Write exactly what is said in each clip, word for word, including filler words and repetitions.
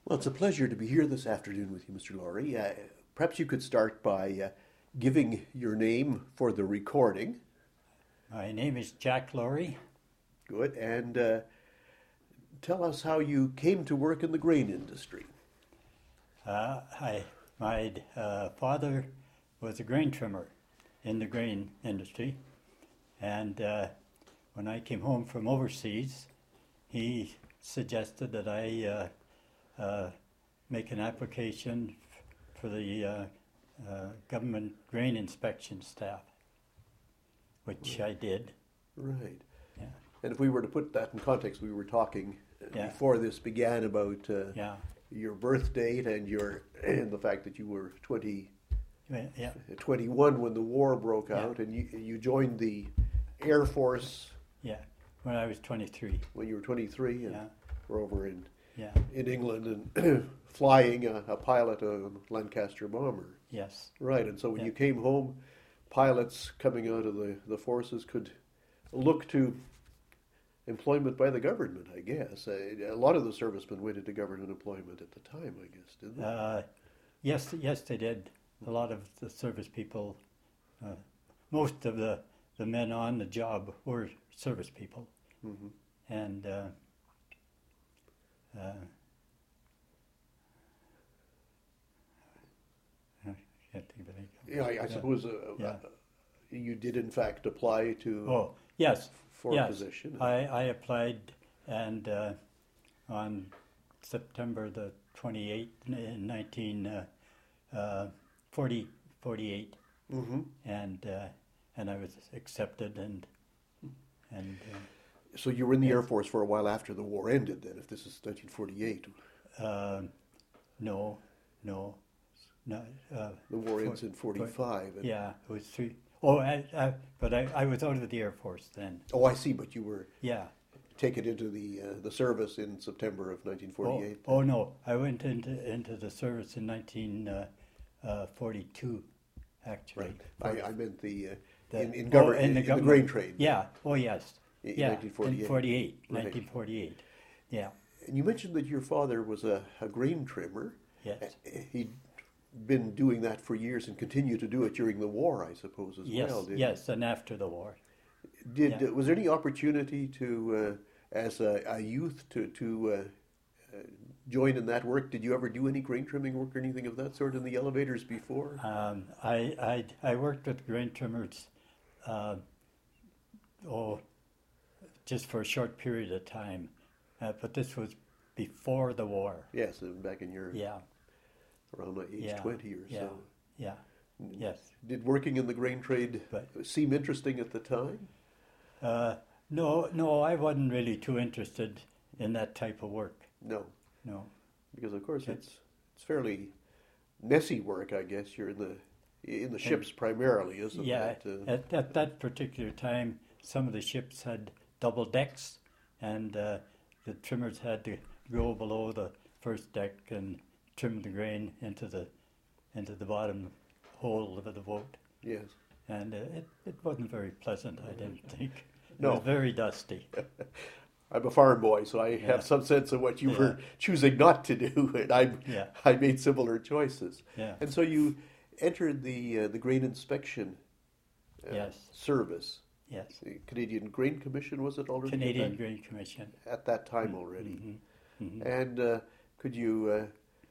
Well, it's a pleasure to be here this afternoon with you, Mister Laurie. Uh, perhaps you could start by uh, giving your name for the recording. My name is Jack Laurie. Good. And uh, tell us how you came to work in the grain industry. Uh, I, my uh, father was a grain trimmer in the grain industry, and uh, when I came home from overseas, he suggested that I uh, uh, make an application f- for the uh, uh, government grain inspection staff, which I did. Right. Yeah. And if we were to put that in context, we were talking uh, Yeah. before this began about uh, Yeah. your birth date and your and the fact that you were twenty, Yeah. twenty-one when the war broke Yeah. out, and you, you joined the Air Force Yeah. When I was twenty-three. when you were twenty-three, and Yeah. were over in Yeah. in England and flying a, a pilot a Lancaster bomber. Yes. Right, and so when Yeah. you came home, pilots coming out of the, the forces could look to employment by the government, I guess. Uh, a lot of the servicemen went into government employment at the time, I guess, didn't they? Uh, yes, yes, they did. A lot of the service people, uh, most of the, the men on the job were service people, hmm and uh, uh, I can't think of any. Yeah, I, I Yeah. suppose uh, Yeah. uh, you did in fact apply to Oh, yes, for yes. a position. I, I applied, and uh, on September the twenty-eighth in nineteen forty, forty-eight, hmm and uh, and I was accepted, and and So you were in the Yeah. Air Force for a while after the war ended. Then, if this is nineteen forty-eight, uh, uh, no, no, no. Uh, the war for- ends in forty-five. and- yeah, it was three. Oh, I, I, but I, I was out of the Air Force then. Oh, I see. But you were Yeah. taken into the uh, the service in September of nineteen Oh, forty-eight. oh no, I went into into the service in nineteen forty-two, actually. Right. I, I meant the, uh, The- in, in, oh, govern, in in, the in the government. grain trade. Yeah. Oh, yes. In yeah. nineteen forty-eight. In forty-eight. Right. nineteen forty-eight. Yeah. And you mentioned that your father was a, a grain trimmer. Yes. Uh, He'd been doing that for years and continued to do it during the war, I suppose, as Yes. well. Did Yes. And after the war. Did Yeah. uh, was there any opportunity to, uh, as a, a youth, to to uh, uh, join in that work? Did you ever do any grain trimming work or anything of that sort in the elevators before? Um, I, I I worked with grain trimmers, uh, oh, just for a short period of time, uh, but this was before the war. Yes, uh, back in your Yeah. around age Yeah. twenty or Yeah. so. Yeah. Yes. Did working in the grain trade But seem interesting at the time? uh, no, no, I wasn't really too interested in that type of work. No, No. because of course Okay. it's it's fairly messy work. I guess you're in the in the ships primarily, isn't Yeah, it? Uh, at, at that particular time, some of the ships had double decks, and uh, the trimmers had to go below the first deck and trim the grain into the into the bottom hole of the boat. yes. And uh, it, it wasn't very pleasant, I didn't think. It No. was very dusty. I'm a farm boy, so I Yeah. have some sense of what you Yeah. were choosing not to do, and I Yeah. I made similar choices. Yeah. And so you entered the uh, the grain inspection uh, Yes. service. Yes. The Canadian Grain Commission, was it already at Canadian that- Grain Commission. at that time already? Mhm. Mhm. And uh, could you? Uh,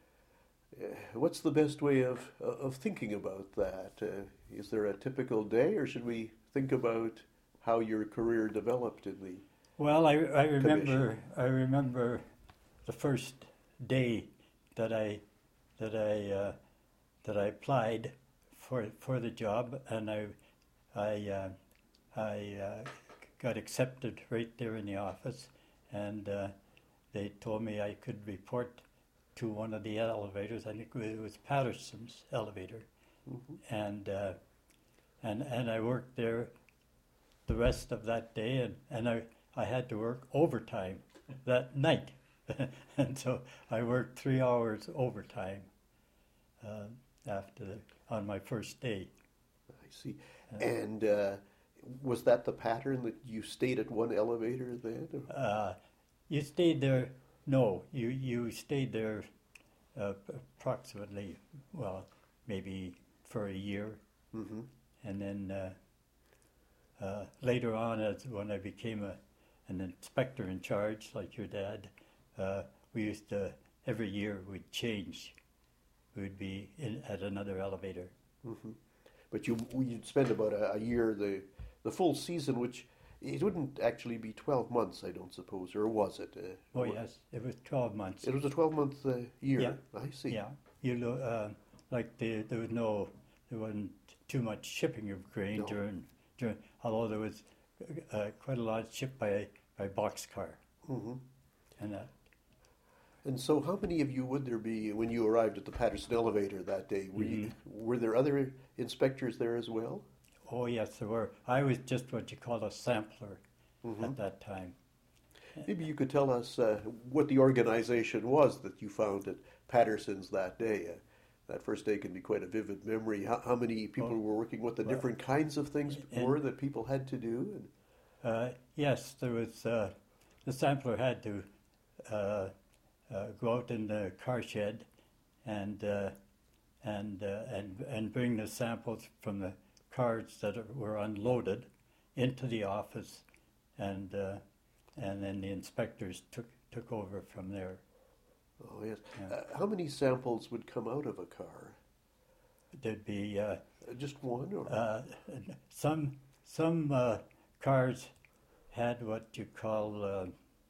uh, what's the best way of of thinking about that? Uh, is there a typical day, or should we think about how your career developed in the? Well, I, I remember Commission. I remember the first day that I that I uh, that I applied for for the job, and I I uh, I uh, got accepted right there in the office, and uh, they told me I could report to one of the elevators. I think it was Patterson's elevator, Mhm. and uh, and and I worked there the rest of that day, and, and I, I had to work overtime that night. And so I worked three hours overtime uh, after the, on my first day. I see. Uh, And uh, was that the pattern that you stayed at one elevator then? or- Uh, you stayed there, no, you, you stayed there uh, approximately, well, maybe for a year. Mm-hmm. And then uh, uh, later on, as when I became a, an inspector in charge, like your dad, uh, we used to, every year we'd change. We'd be in, at another elevator. Mm-hmm. But you, you'd spend about a, a year, the, the full season, which it wouldn't actually be twelve months, I don't suppose, or was it? Uh, Oh, or- yes, it was twelve months. It was a twelve-month uh, year. Yeah. I see. Yeah, you know, uh, like the, there was no, there wasn't too much shipping of grain No. during, during, although there was uh, quite a lot shipped by by boxcar, Mm-hmm. and that. And so, how many of you would there be when you arrived at the Patterson elevator that day? Were, you, were there other inspectors there as well? Oh yes, there were. I was just what you call a sampler Mm-hmm. at that time. Maybe you could tell us uh, what the organization was that you found at Patterson's that day. Uh, that first day can be quite a vivid memory. How, how many people Well, were working? What the well, different kinds of things and- were that people had to do? And, Uh, yes, there was. Uh, the sampler had to uh, uh, go out in the car shed and uh, and uh, and and bring the samples from the cars that were unloaded into the office, and uh, and then the inspectors took took over from there. oh yes. Yeah. Uh, how many samples would come out of a car? There'd be uh, Uh, just one, or uh, some some uh, cars had what you call uh,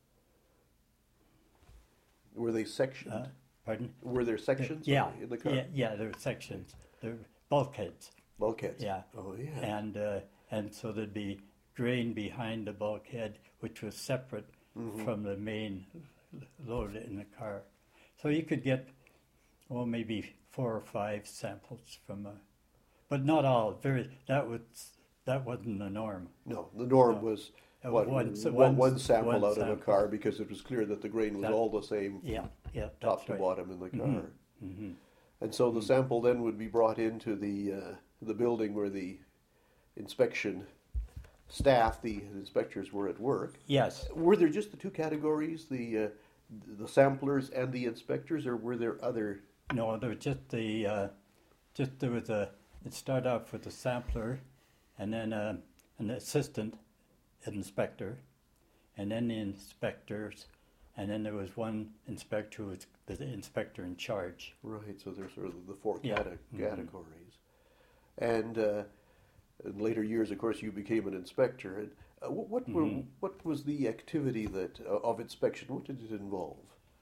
were they sectioned? uh, pardon. were there sections Yeah, in the car? yeah, yeah. There were sections. There were bulkheads. Bulkheads. Yeah. Oh yeah. And uh, and so there'd be grain behind the bulkhead, which was separate Mhm. from the main load in the car. So you could get, well, maybe four or five samples from a, but not all. Very that was that wasn't the norm. No, the norm No. was Uh, what, one- one, one- one sample one out of a sample. car because it was clear that the grain was That- all the same Yeah, yeah, that's top to right. bottom in the car. hmm And so the sample then would be brought into the uh, the building where the inspection staff, the inspectors, were at work. Yes. Were there just the two categories, the uh, the samplers and the inspectors, or were there other? No, there was just the, uh, just there was a, it started off with a sampler and then uh, an assistant inspector and then the inspectors and then there was one inspector who was the inspector in charge. Right, so there's sort of the four Yeah. cate- Mhm. categories. And uh, in later years, of course, you became an inspector. And uh, what, what were Mhm. what was the activity that uh, of inspection? What did it involve?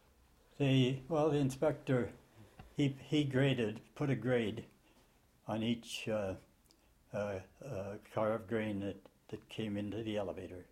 The, well, the inspector, he, he graded, put a grade on each uh, uh, uh, car of grain that, that came into the elevator.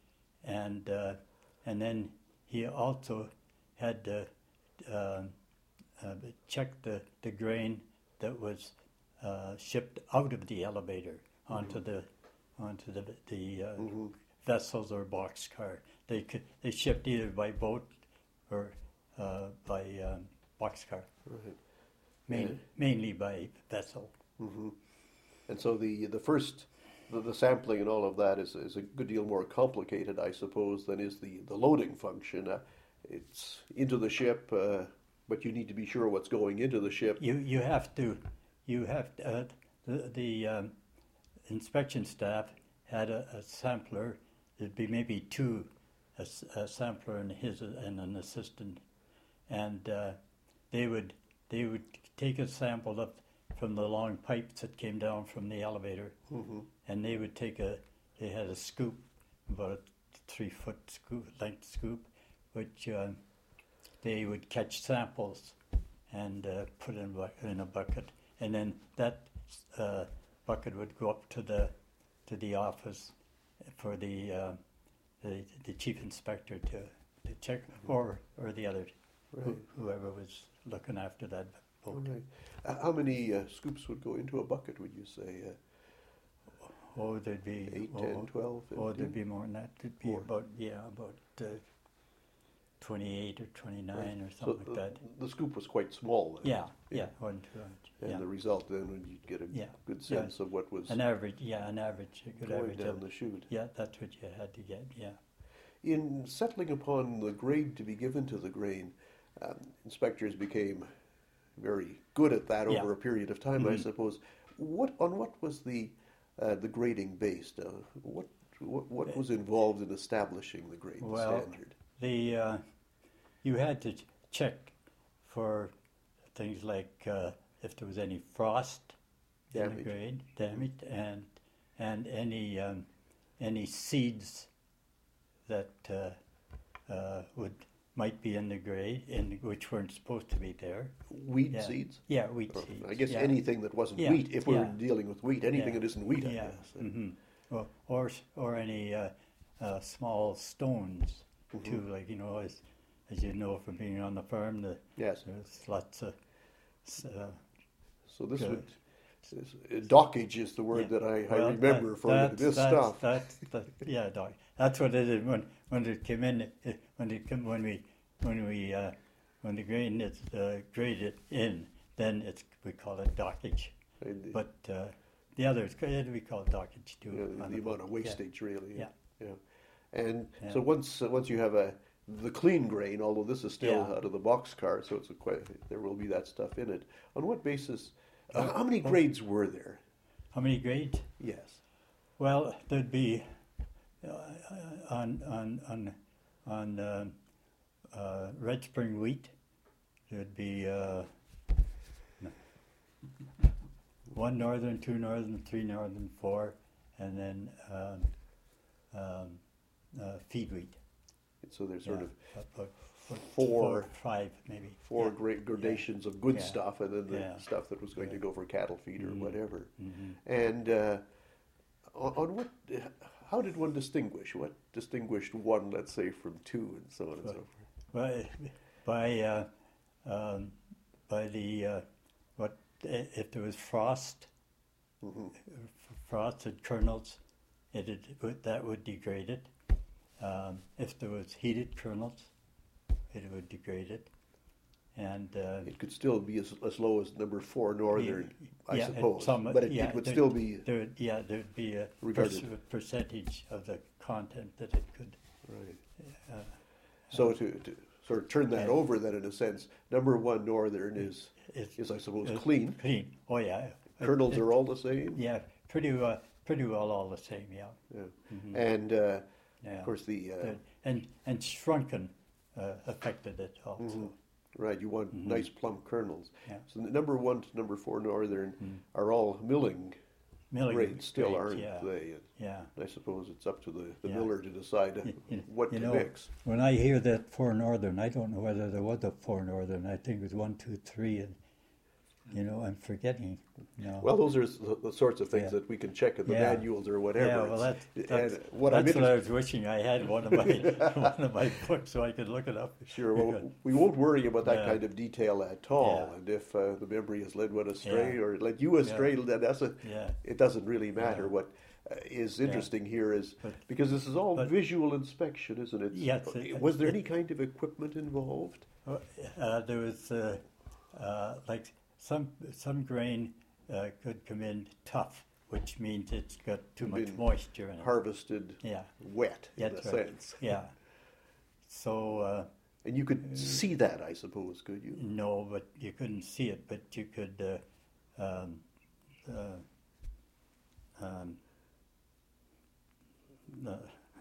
And, uh, and then he also had to uh, uh, check the, the grain that was uh, shipped out of the elevator onto the onto the the uh, Mhm. vessels or boxcar. They could they shipped either by boat or uh, by um, boxcar, Right. main, Yeah. mainly by vessel. Hmm. And so the the first the, the sampling and all of that is is a good deal more complicated, I suppose, than is the the loading function. Uh, it's into the ship, uh, but you need to be sure what's going into the ship. You you have to you have to, uh, the the um, inspection staff had a, a sampler. There'd be maybe two, a, s- a sampler and his and an assistant, and uh, they would they would take a sample of from the long pipes that came down from the elevator, Hmm. and they would take a they had a scoop, about a three foot scoop length scoop, which uh, they would catch samples and uh, put in, bu- in a bucket, and then that uh, bucket would go up to the to the office for the uh, the, the chief inspector to, to check, or or the other Right. who, whoever was looking after that All boat. right. Uh, how many uh, scoops would go into a bucket, would you say? Uh, Oh, there'd be eight, oh, ten, twelve, oh, fifteen? there'd be more than that. There'd be More. about yeah, about uh, twenty-eight or twenty-nine Right. or So something like the, that. the scoop was quite small then. Yeah, yeah. yeah, one two inch. And Yeah, the result then would you get a Yeah. good Yeah. sense of what was an average. Yeah, an average. A good going average. down Of, the chute. yeah, that's what you had to get. Yeah. In settling upon the grade to be given to the grain, um, inspectors became very good at that Yeah. over a period of time, I suppose. What on what was the uh, the grading based? Uh, what, what what was involved in establishing the grade, the Well, standard? the uh, you had to ch- check for things like uh, if there was any frost in Damage. the grade, damage, and and any um, any seeds that uh, uh, would might be in the grade, in which weren't supposed to be there. Weed Yeah. seeds? Yeah, wheat Or, seeds. I guess yeah. anything that wasn't Yeah, wheat, if we were yeah. dealing with wheat, anything Yeah. that isn't wheat, I Yeah. guess. hmm Or, or s- or any uh, uh, small stones too, like you know, as as you know from being on the farm, the, Yes. there's lots of s- uh, So this Good. would, this, uh, dockage is the word yeah. that I, I Well, remember that- for the- that's- this that's- stuff. That's, that, yeah, doc. That's what it is when when it came in. It, when it come when we when we uh, when the grain is uh, graded in, then it's we call it dockage. And, But uh, the others we call it dockage too. you know, on the the amount book. of wastage, really. Yeah. Yeah. And Yeah. so once uh, once you have a the clean grain, although this is still Yeah. out of the boxcar, so it's a quite, there will be that stuff in it. On what basis? Uh, Uh, how many oh. grades were there? How many grades? Yes. Well, there'd be uh, on on on on uh, uh, red spring wheat. There'd be uh, one northern, two northern, three northern, four, and then um, um, uh, feed wheat. So there's sort Yeah, of about- about four- five maybe. four Yeah. great gradations of good Yeah. stuff, and then the Yeah. stuff that was going to Yeah. go for cattle feed or Mhm. whatever. Mhm. And uh, on, on what? How did one distinguish? What distinguished one, let's say, from two, and so on and so forth? By by uh, um, by the uh, what if there was frost, Mhm. frosted kernels, it would, that would degrade it. Um, if there was heated kernels, it would degrade it. And uh, It could still be as, as low as number four northern, I yeah, it- suppose, some- but it, yeah, it would there- still be there, would- yeah, there'd be a Regarded. perc- percentage of the content that it could. right. Uh, So to, to sort of turn that Yeah. over, then in a sense, number one northern is it's, is I suppose it's clean. Clean. Oh yeah. Kernels It- are all the same. Yeah, pretty well, pretty well all the same. Yeah. Yeah. Mhm. And uh, Yeah. of course the uh, The- and and shrunken uh, affected it also. Mhm. right, you want Mhm. nice plump kernels. Yeah. So the number one to number four northern Mm. are all milling Milling grades still, grades, aren't yeah. they? And Yeah. I suppose it's up to the, the Yeah. miller to decide Y- you- what you to know, mix. When I hear that four northern, I don't know whether there was a four northern. I think it was one, two, three, and you know, I'm forgetting. No. Well, those are the, the sorts of things Yeah. that we can check in the Yeah. manuals or whatever. Yeah, well, It's- that's, and that's, what I'm that's what I interested- was wishing I had one of my one of my books so I could look it up. Sure, well, we won't worry about that Yeah. kind of detail at all. Yeah. And if uh, the memory has led one astray Yeah. or led you astray, then that's a, Yeah, it doesn't really matter. Yeah. What uh, is interesting here is But- because this is all but- visual inspection, isn't it? Yes, it- Was there it- any kind of equipment involved? uh, there was uh, uh, like some some grain uh, could come in tough, which means it's got too much Been moisture in it. Harvested Yeah, wet in that's a right. sense. Yeah. So uh, And you could see that, I suppose, could you? no, but you couldn't see it, but you could. Uh, um, uh, um, uh,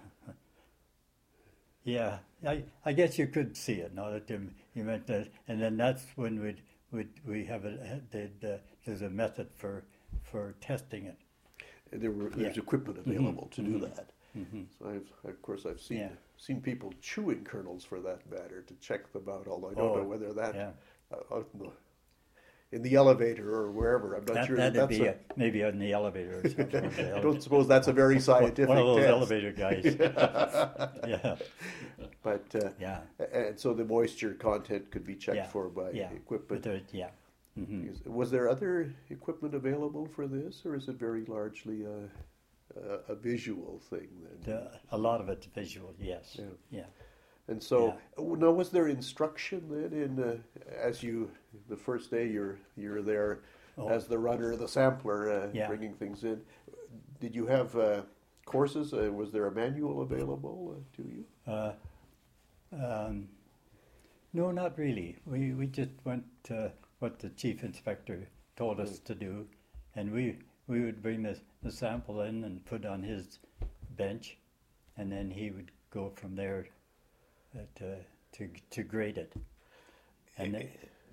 yeah, I, I guess you could see it. Now that you, you meant that, and then that's when we'd, we'd we have a they'd, uh, there's a method for for testing it. And there were there's Yeah. equipment available to do mhm. that. Mm-hmm. So I've, of course, I've seen Yeah. seen people chewing kernels for that matter to check them out. Although I don't Oh, know whether that Yeah, uh, out in, the, in the elevator or wherever. I'm not that, sure. that'd that's be a, a, maybe on the elevator or something. on the I elevator. don't suppose that's a very scientific One of those test. elevator guys. yeah, But uh, yeah, and so the moisture content could be checked Yeah. for by yeah. equipment. But there, yeah. hmm Is- Was there other equipment available for this, or is it very largely a, a, a visual thing then? The, a lot of it's visual. Yes. Yeah. Yeah. And so, now was there instruction then in uh, as you the first day you're you're there Oh. as the runner, the sampler, uh, Yeah. bringing things in? Did you have uh, courses? Uh, was there a manual available uh, to you? Uh, um, No, not really. We we just went uh, what the chief inspector told us Mm. to do, and we we would bring the, the sample in and put on his bench, and then he would go from there uh, to to to grade it. And then,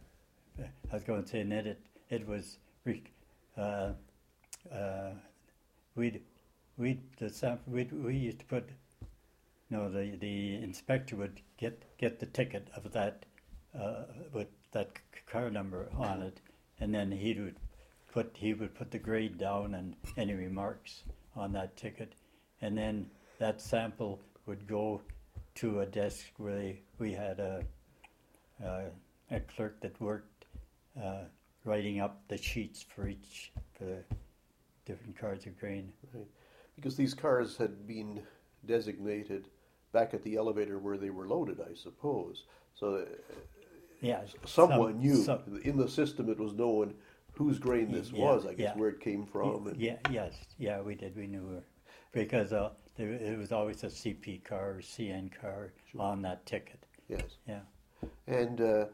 I was going to say, and then it it was re- uh, uh, we'd we'd the sample we we used to put. No, the, the inspector would get, get the ticket of that uh, with that c- car number on it, and then he would put he would put the grade down and any remarks on that ticket, and then that sample would go to a desk where they, we had a uh, a clerk that worked uh, writing up the sheets for each for the different cards of grain. Right. Because these cars had been designated back at the elevator where they were loaded, I suppose. So uh, Yeah, someone some- knew some- in the system. It was known whose grain this Yeah, was. I guess yeah. where it came from. And, Yeah, yes, yeah, we did. We knew her because uh, there, it was always a C P car or C N car Sure. on that ticket. Yes. Yeah, And uh,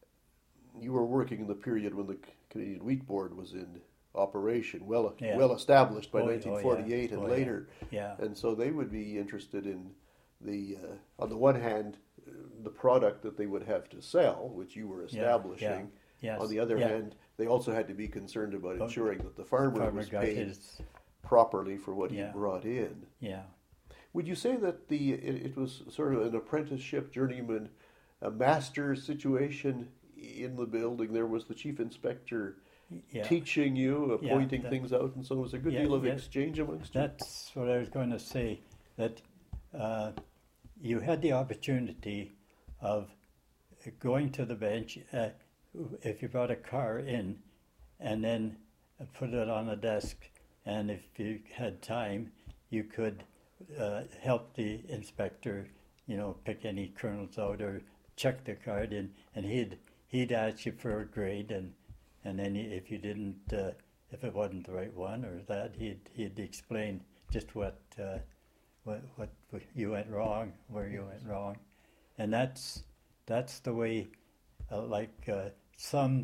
you were working in the period when the Canadian Wheat Board was in operation, well Yeah. well established by Oh, oh, yeah. nineteen forty-eight and Oh, yeah. later. yeah, And so they would be interested in the, uh, on the one hand, uh, the product that they would have to sell, which you were yeah, establishing. yeah, yes. On the other yeah. hand, they also had to be concerned about Oh, ensuring that the farmer, farmer was got paid his. properly for what Yeah. he brought in. Yeah, Would you say that the it, it was sort of an apprenticeship, journeyman, a master situation in the building? There was the chief inspector yeah. teaching you, Yeah, pointing that- things out, and so there was a good Yeah, deal of yeah. exchange amongst you. That's what I was going to say. That uh, you had the opportunity of going to the bench uh, if you brought a car in, and then put it on a desk. And if you had time, you could uh, help the inspector, you know, pick any kernels out or check the card in, and he'd he'd ask you for a grade, and and then he- if you didn't, uh, if it wasn't the right one or that, he'd he'd explain just what uh, what what you went wrong, where you went wrong, and that's that's the way, uh, like uh, some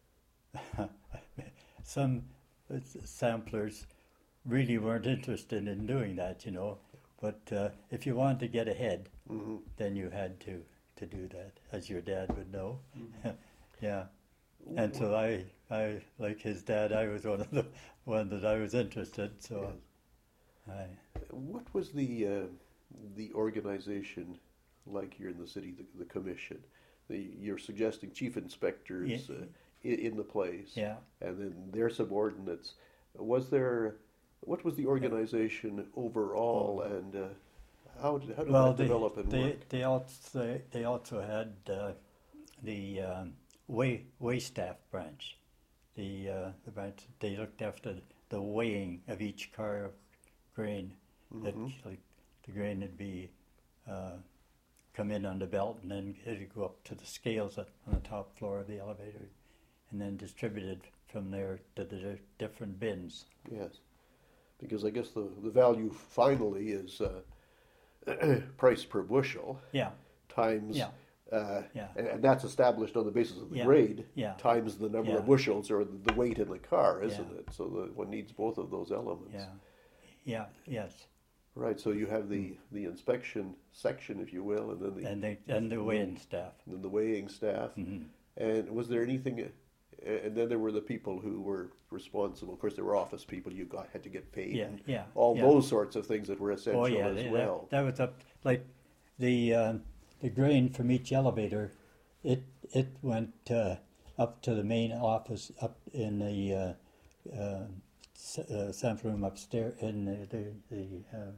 some samplers really weren't interested in doing that, you know. But uh, if you wanted to get ahead, hmm then you had to, to do that, as your dad would know. Yeah. And so I, I, like his dad, I was one of the one that I was interested. So I, What was the uh, the organization like here in the city, the, the commission? The, you're suggesting chief inspectors Yeah. uh, in, in the place, yeah. and then their subordinates. Was there? What was the organization overall, and uh, how did how did Well, that they, develop and they, work? they also they also had uh, the um, weigh weigh staff branch. The uh, the branch they looked after the weighing of each car of grain. That Mhm. like the grain would be uh, come in on the belt, and then it'd go up to the scales on the top floor of the elevator, and then distributed from there to the di- different bins. Yes, because I guess the the value finally is uh, price per bushel Yeah, times. yeah, Uh, yeah, and, and that's established on the basis of the Yeah. grade yeah, times the number Yeah. of bushels or the weight in the car, isn't Yeah. it? So that one needs both of those elements. yeah, yeah, yes. Right. So you have the, the inspection section, if you will, and then the And they and the weighing staff. and then the weighing staff. Hmm. And was there anything? uh, And then there were the people who were responsible. Of course, there were office people. You got had to get paid. Yeah, and yeah. all yeah. those sorts of things that were essential Oh yeah, as they- well. that, that was up like the um, the grain from each elevator. It it went uh, up to the main office up in the uh, uh, s- uh, sample room upstairs in the the, the um,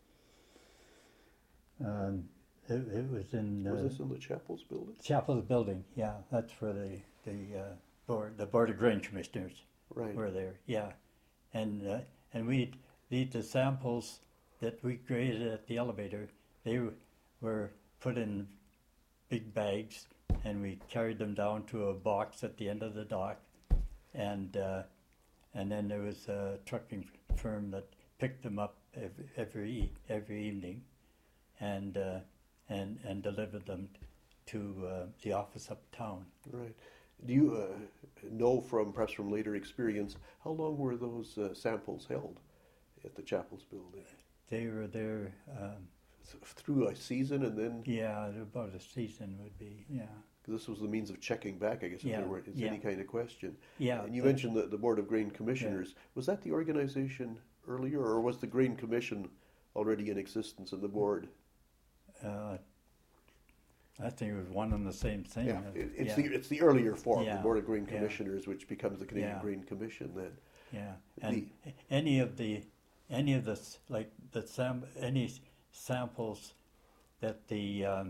um, it, it was in uh, was this in the chapel's building? Chapel's building. Yeah, that's where the the uh, board the board of grain commissioners Right. were there. Yeah, and uh, and we the the samples that we graded at the elevator, they w- were put in big bags, and we carried them down to a box at the end of the dock, and uh, and then there was a trucking firm that picked them up every every, every evening, and uh, and and delivered them to uh, the office uptown. Right. Do you uh, know from perhaps from later experience how long were those uh, samples held at the Chapels building? They were there, um, Th- Through a season, and then yeah, about a season would be, yeah. this was the means of checking back, I guess, if Yeah, there were is yeah. any kind of question. Yeah, And you the- mentioned the, the Board of Grain Commissioners. Was that the organization earlier, or was the Grain Commission already in existence in the board? Uh, I think it was one and the same thing. Yeah, Uh, it, it's yeah, the it's the earlier form, Yeah, the Board of Grain yeah. Commissioners, which becomes the Canadian Yeah. Grain Commission. Then, yeah. And the- any of the, any of the s- like the sam, any s- samples that the um,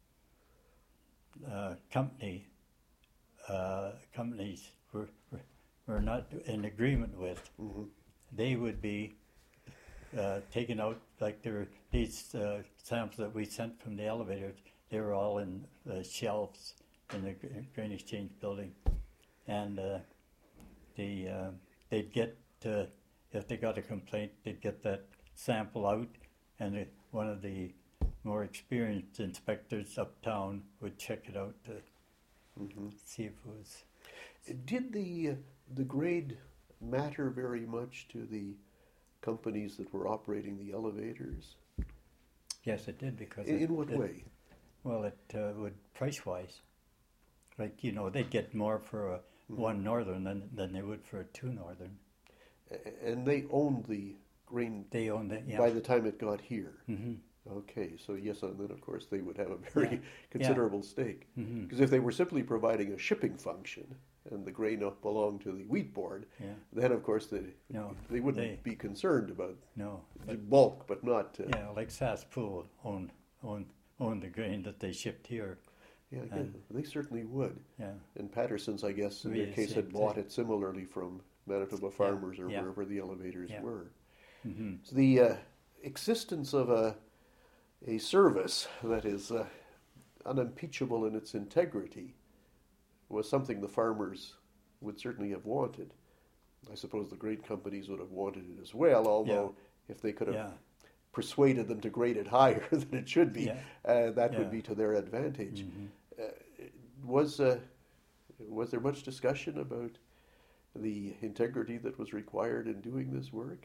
uh, company uh, companies were, were were not in agreement with, Mhm. they would be uh, taken out. Like there were these uh, samples that we sent from the elevators. They were all in uh, shelves in the Gra- Grain Exchange building, and uh, the uh, they'd get uh, if they got a complaint, they'd get that sample out, and the, one of the more experienced inspectors uptown would check it out to Mhm. see if it was. Did the uh, the grade matter very much to the companies that were operating the elevators? Yes, it did because In, it, in what it- way? Well, it uh, would price wise, like you know, they'd get more for a Mhm. one northern than than they would for a two northern. A- And they owned the grain They own it, yeah. by the time it got here. hmm Okay, so yes, and then of course they would have a very Yeah. considerable stake. hmm Because if they were simply providing a shipping function and the grain up belonged to the wheat board, Yeah. then of course they No, they wouldn't they- be concerned about No, the but bulk, but not. Uh, yeah, like Sass Pool owned owned owned the grain that they shipped here. yeah, yeah, and- they certainly would. Yeah, And Patterson's, I guess, in Really their case, same had bought thing. it similarly from Manitoba farmers or yeah. wherever the elevators Yeah. were. hmm So the uh, existence of a a service that is uh, unimpeachable in its integrity was something the farmers would certainly have wanted. I suppose the grain companies would have wanted it as well, although if they could have yeah, persuaded them to grade it higher than it should be, Yeah. uh, that would Yeah. be to their advantage. hmm Was uh, was there much discussion about the integrity that was required in doing this work?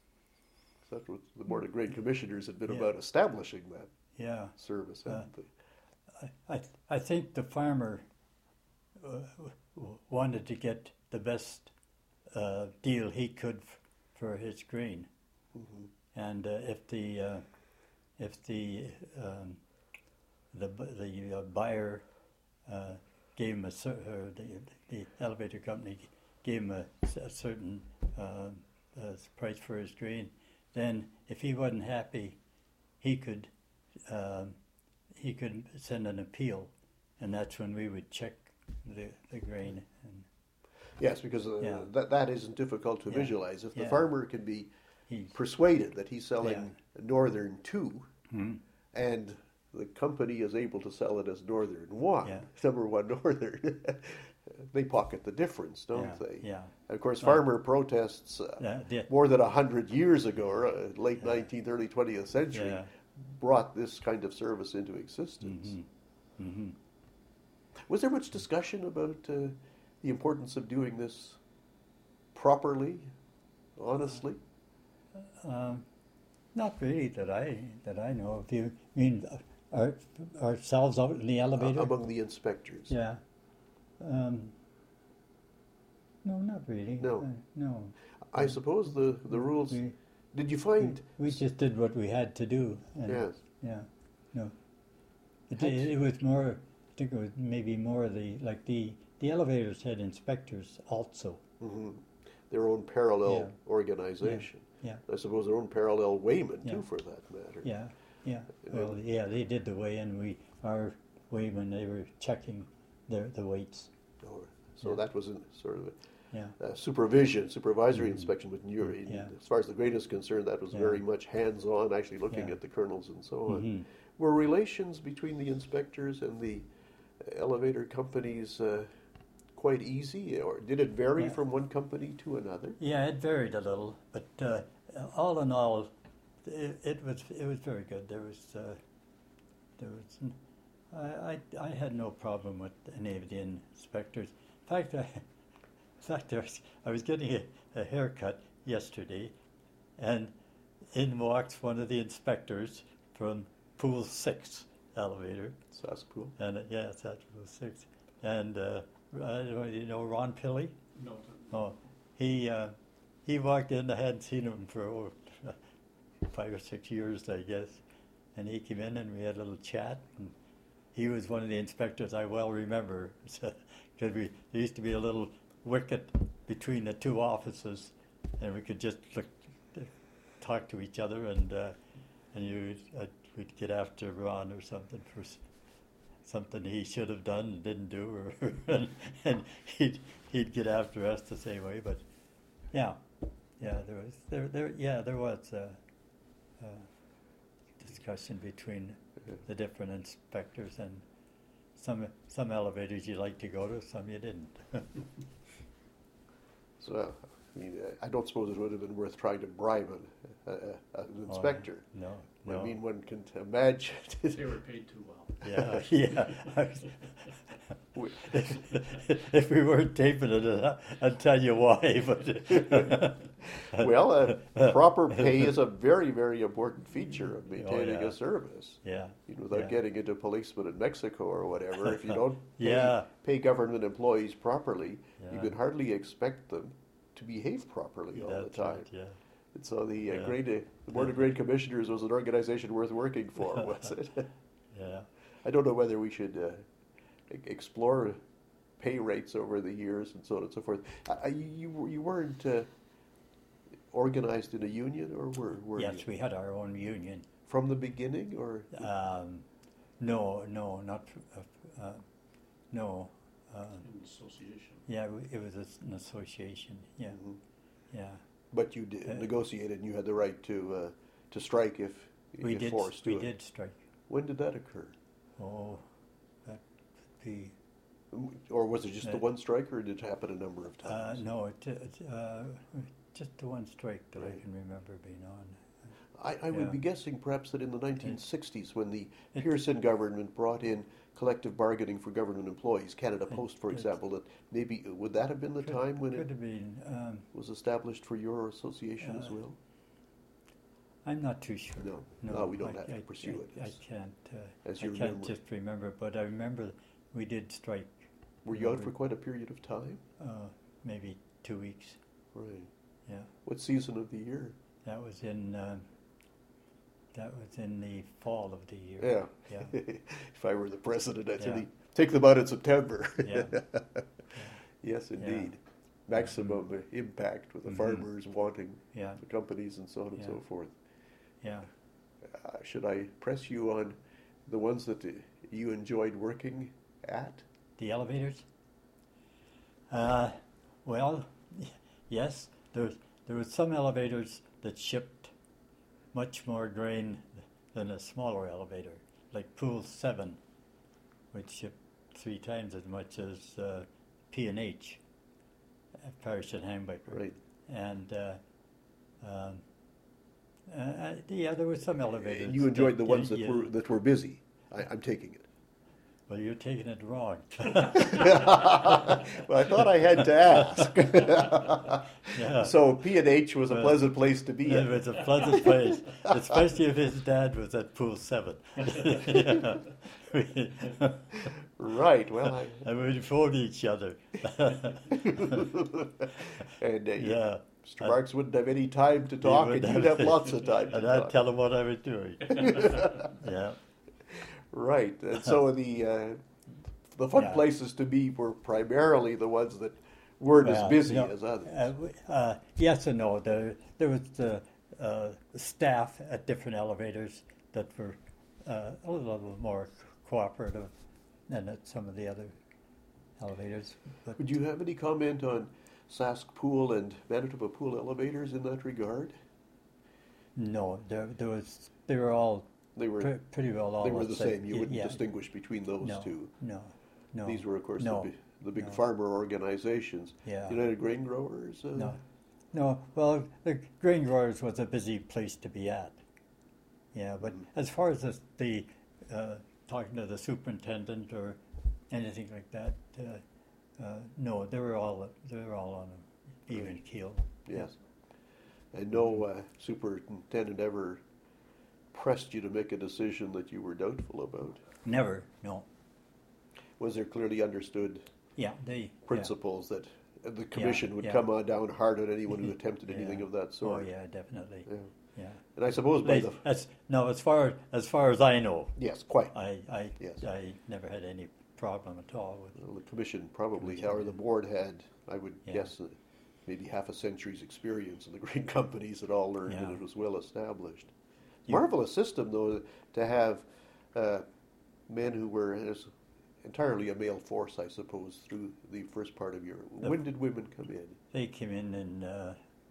That's what the Board of Grain Commissioners had been Yeah. about establishing that yeah. service, hadn't they? I, I, I think the farmer uh, w- wanted to get the best uh, deal he could f- for his grain, Mhm. and uh, if the uh, if the um, the bu- the uh, buyer uh, gave him a cer- or the the elevator company gave him a, s- a certain uh, uh, price for his grain, then if he wasn't happy, he could. Um, he could send an appeal, and that's when we would check the, the grain. And Yes, because uh, Yeah. that that isn't difficult to Yeah. visualize. If the Yeah. farmer can be he, persuaded that he's selling Northern Two, Mhm. and the company is able to sell it as Northern One, Yeah. number one Northern, they pocket the difference, don't yeah, they? yeah. Of course, Right. farmer protests uh, Yeah, the- more than a hundred years ago, or uh, late nineteenth, early twentieth century, Yeah. brought this kind of service into existence. Mhm. Mhm. Was there much discussion about uh, the importance of doing this properly, honestly? Um, not really that I that I know of. You mean our, ourselves out in the elevator? Uh, among the inspectors? Yeah. Um, no, not really. No. Uh, no. I suppose the, the rules. We, Did you we, find? we just did what we had to do. And, Yes. Yeah. No. It, Had- it, it was more. I think it was maybe more the like the the elevators had inspectors also. hmm Their own parallel Yeah. organization. Yeah. I suppose their own parallel weighman Yeah. too, for that matter. Yeah. Yeah. You Well, know? yeah, they did the weigh, and we our weigh when they were checking the the weights. Or- So Yeah. that was a, sort of a Yeah. uh, supervision, supervisory Mhm. inspection. But you Yeah. as far as the grain is concerned, that was Yeah. very much hands-on, actually looking Yeah. at the kernels and so on. Mhm. Were relations between the inspectors and the elevator companies uh, quite easy, or did it vary Yeah. from one company to another? Yeah, it varied a little, but uh, all in all, it, it was it was very good. There was uh, there was I, I, I had no problem with any of the inspectors. In fact, I, in fact, I was, I was getting a, a haircut yesterday, and in walks one of the inspectors from Pool Six elevator, Saskpool. and uh, yeah, it's at Pool Six, and uh, I don't know, you know Ron Pilley? No. Oh, he uh, he walked in. I hadn't seen him for oh, five or six years, I guess, and he came in and we had a little chat. And he was one of the inspectors I well remember, because we there used to be a little wicket between the two offices, and we could just look, talk to each other, and uh, and you uh, we'd get after Ron or something for s- something he should have done and didn't do, or and, and he'd he'd get after us the same way. But yeah, yeah, there was there there yeah there was a, a discussion between the different inspectors, and some some elevators you like to go to, some you didn't. So, I mean, I don't suppose it would have been worth trying to bribe an, uh, an inspector. Oh, no, no. I mean, one can imagine. They were paid too well. Yeah, yeah. I was- if, if we weren't taping it, I'd tell you why. But Well, uh, proper pay is a very, very important feature of maintaining Oh, yeah. a service. yeah, You know, without yeah. getting into policemen in Mexico or whatever, if you don't pay, Yeah. pay government employees properly, you Yeah. can hardly expect them to behave properly all That's the time. right, yeah. And so the, uh, Yeah. grade, uh, the Board of Grade Commissioners was an organization worth working for, was it? Yeah. I don't know whether we should uh, e- explore pay rates over the years and so on and so forth. Uh, you you weren't uh, organized in a union, or were were Yes, you we had our own union. from the beginning, or Um, no, no, not uh, uh, no. Uh, In association. yeah, we- it was a s an association. Yeah, Mhm. yeah. but you did Uh, negotiate and you had the right to uh, to strike if We if did. forced to We it. did strike. When did that occur? Oh, that could be. Or was it just the Uh, one strike, or did it happen a number of Uh, times? no, it, it uh, just the one strike that I Right. can remember being on. I, I would yeah. be guessing perhaps that in the nineteen sixties, when the It- Pearson government brought in collective bargaining for government employees, Canada It- Post, for it- example, that maybe, would that have been the Could- time when could it have been. Um, was established for your association as Uh, well? I'm not too sure. No. No, we don't I, have to I- pursue I, it I as- can't. Uh, as I you can't remember. just remember, but I remember we did strike. Were you out for remember. quite a period of time? Uh, maybe two weeks. Right. Yeah, What season of the year? that was in. Um, that was in the fall of the year. Yeah. Yeah. If I were the president, I'd Yeah. say, take them out in September. Yeah. Yes, indeed. Maximum uh, impact with the Mhm. farmers wanting Yeah. the companies and so on and Yeah. so forth. Yeah. Uh, should I press you on the ones that uh, you enjoyed working at? The elevators? Uh, well, yes, there was, there was some elevators that shipped much more grain than a smaller elevator, like Pool Seven, which shipped three times as much as uh, P and H, uh, Parish and Hamburger. Right. And uh, um, uh, uh, yeah, there were some elevators. And you enjoyed the that, ones uh, that yeah. were that were busy. I, I'm taking it. Well, you're taking it wrong. Well, I thought I had to ask. Yeah. So P and H was a Well, pleasant place to be It in. was a pleasant place, especially if his dad was at Pool Seven. Yeah. We- Right. Well, I, and we'd phone each other. and uh, Yeah. Mister Marks wouldn't have any time to He talk, would and you'd have lots of time to And I'd talk. tell him what I was doing. Yeah. Right. And so the uh, the fun Yeah. places to be were primarily the ones that weren't Well, as busy you know, as others. Uh, w- uh, yes and no. There, there was the uh, staff at different elevators that were uh, a little more cooperative than at some of the other elevators. But Would you have any comment on Sask Pool and Manitoba Pool elevators in that regard? no, there, there was. They were all They were pre- pretty well all they were the same. You Y- wouldn't yeah. distinguish between those no, two. No, no. These were, of course, no, the, bi- the big no. farmer organizations. Yeah. United Grain Growers. Uh, No, no. Well, the Grain Growers was a busy place to be at. Yeah, but Mm. as far as the, the uh, talking to the superintendent or anything like that. Uh, uh, no, they were all they were all on an even keel. Yes. And no uh, superintendent ever pressed you to make a decision that you were doubtful about? Never, no. Was there clearly understood Yeah, they principles that uh, the commission would yeah. come on down hard on anyone who attempted Yeah. anything of that Oh sort? yeah, definitely. Yeah. Yeah. And I suppose by They- the That's no, as far as far as I know, yes, quite. I I Yes. I never had any problem at all with. Well, the commission probably, Commission, or the yeah. board had, I would Yeah. guess, uh, maybe half a century's experience in the grain companies that all learned and Yeah. it was well established. You- Marvelous system, though, to have uh, men who were as entirely a male force, I suppose, through the first part of your. The- When did women come in? They came in in, uh,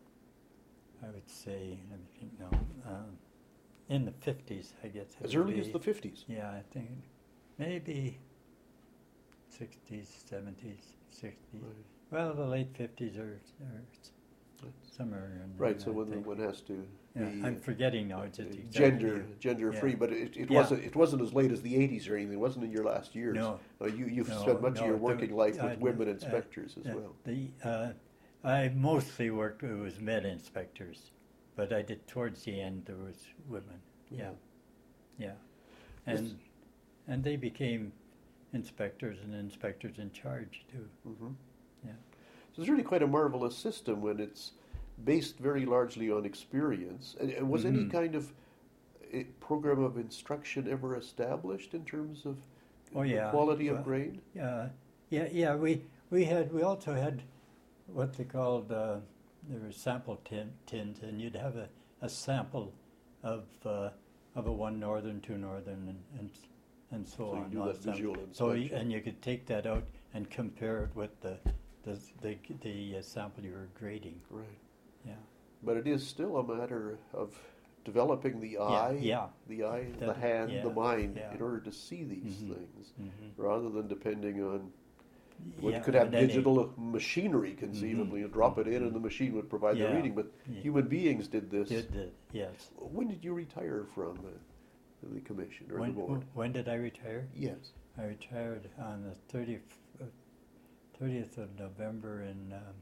I would say, let me think now, um, in the fifties, I guess. it As would early as be. the fifties. Yeah, I think maybe sixties, seventies, sixties. Right. Well, the late fifties or, or s- somewhere in there. Right, so I when think. one has to Yeah, be I'm uh, forgetting now. It's just exactly- gender gender yeah. free, but it, it Yeah. wasn't it wasn't as late as the eighties or anything. It wasn't in your last years. No. Uh, you you've No, spent much no, of your the- working life with I- women uh, inspectors as Yeah, well. The, uh, I mostly worked with med inspectors, but I did towards the end there was women. Yeah, yeah, and Yes. and they became inspectors and inspectors in charge too. hmm Yeah, So it's really quite a marvelous system when it's based very largely on experience. And, and was any Mhm. kind of uh, program of instruction ever established in terms of Oh, the yeah. quality of Well, grain? yeah, yeah, yeah. We we had we also had what they called uh, there were sample tin, tins, and you'd have a, a sample of uh, of a one northern, two northern, and and, and so, So you on. do all that sam- visual So y- inspection. and you could take that out and compare it with the the the, the uh, sample you were grading. Right. Yeah, But it is still a matter of developing the eye, yeah. the eye, the That- hand, yeah, the mind, yeah. in order to see these Mhm. things, hmm rather than depending on. One yeah, could have and then it- digital machinery conceivably, Mhm. and drop it in, Mhm. and the machine would provide the Yeah. reading. But Yeah. human beings did this. Did the, yes. When did you retire from uh, the commission or When, the board? when did I retire? Yes. I retired on the thirtieth, uh, thirtieth of November in um,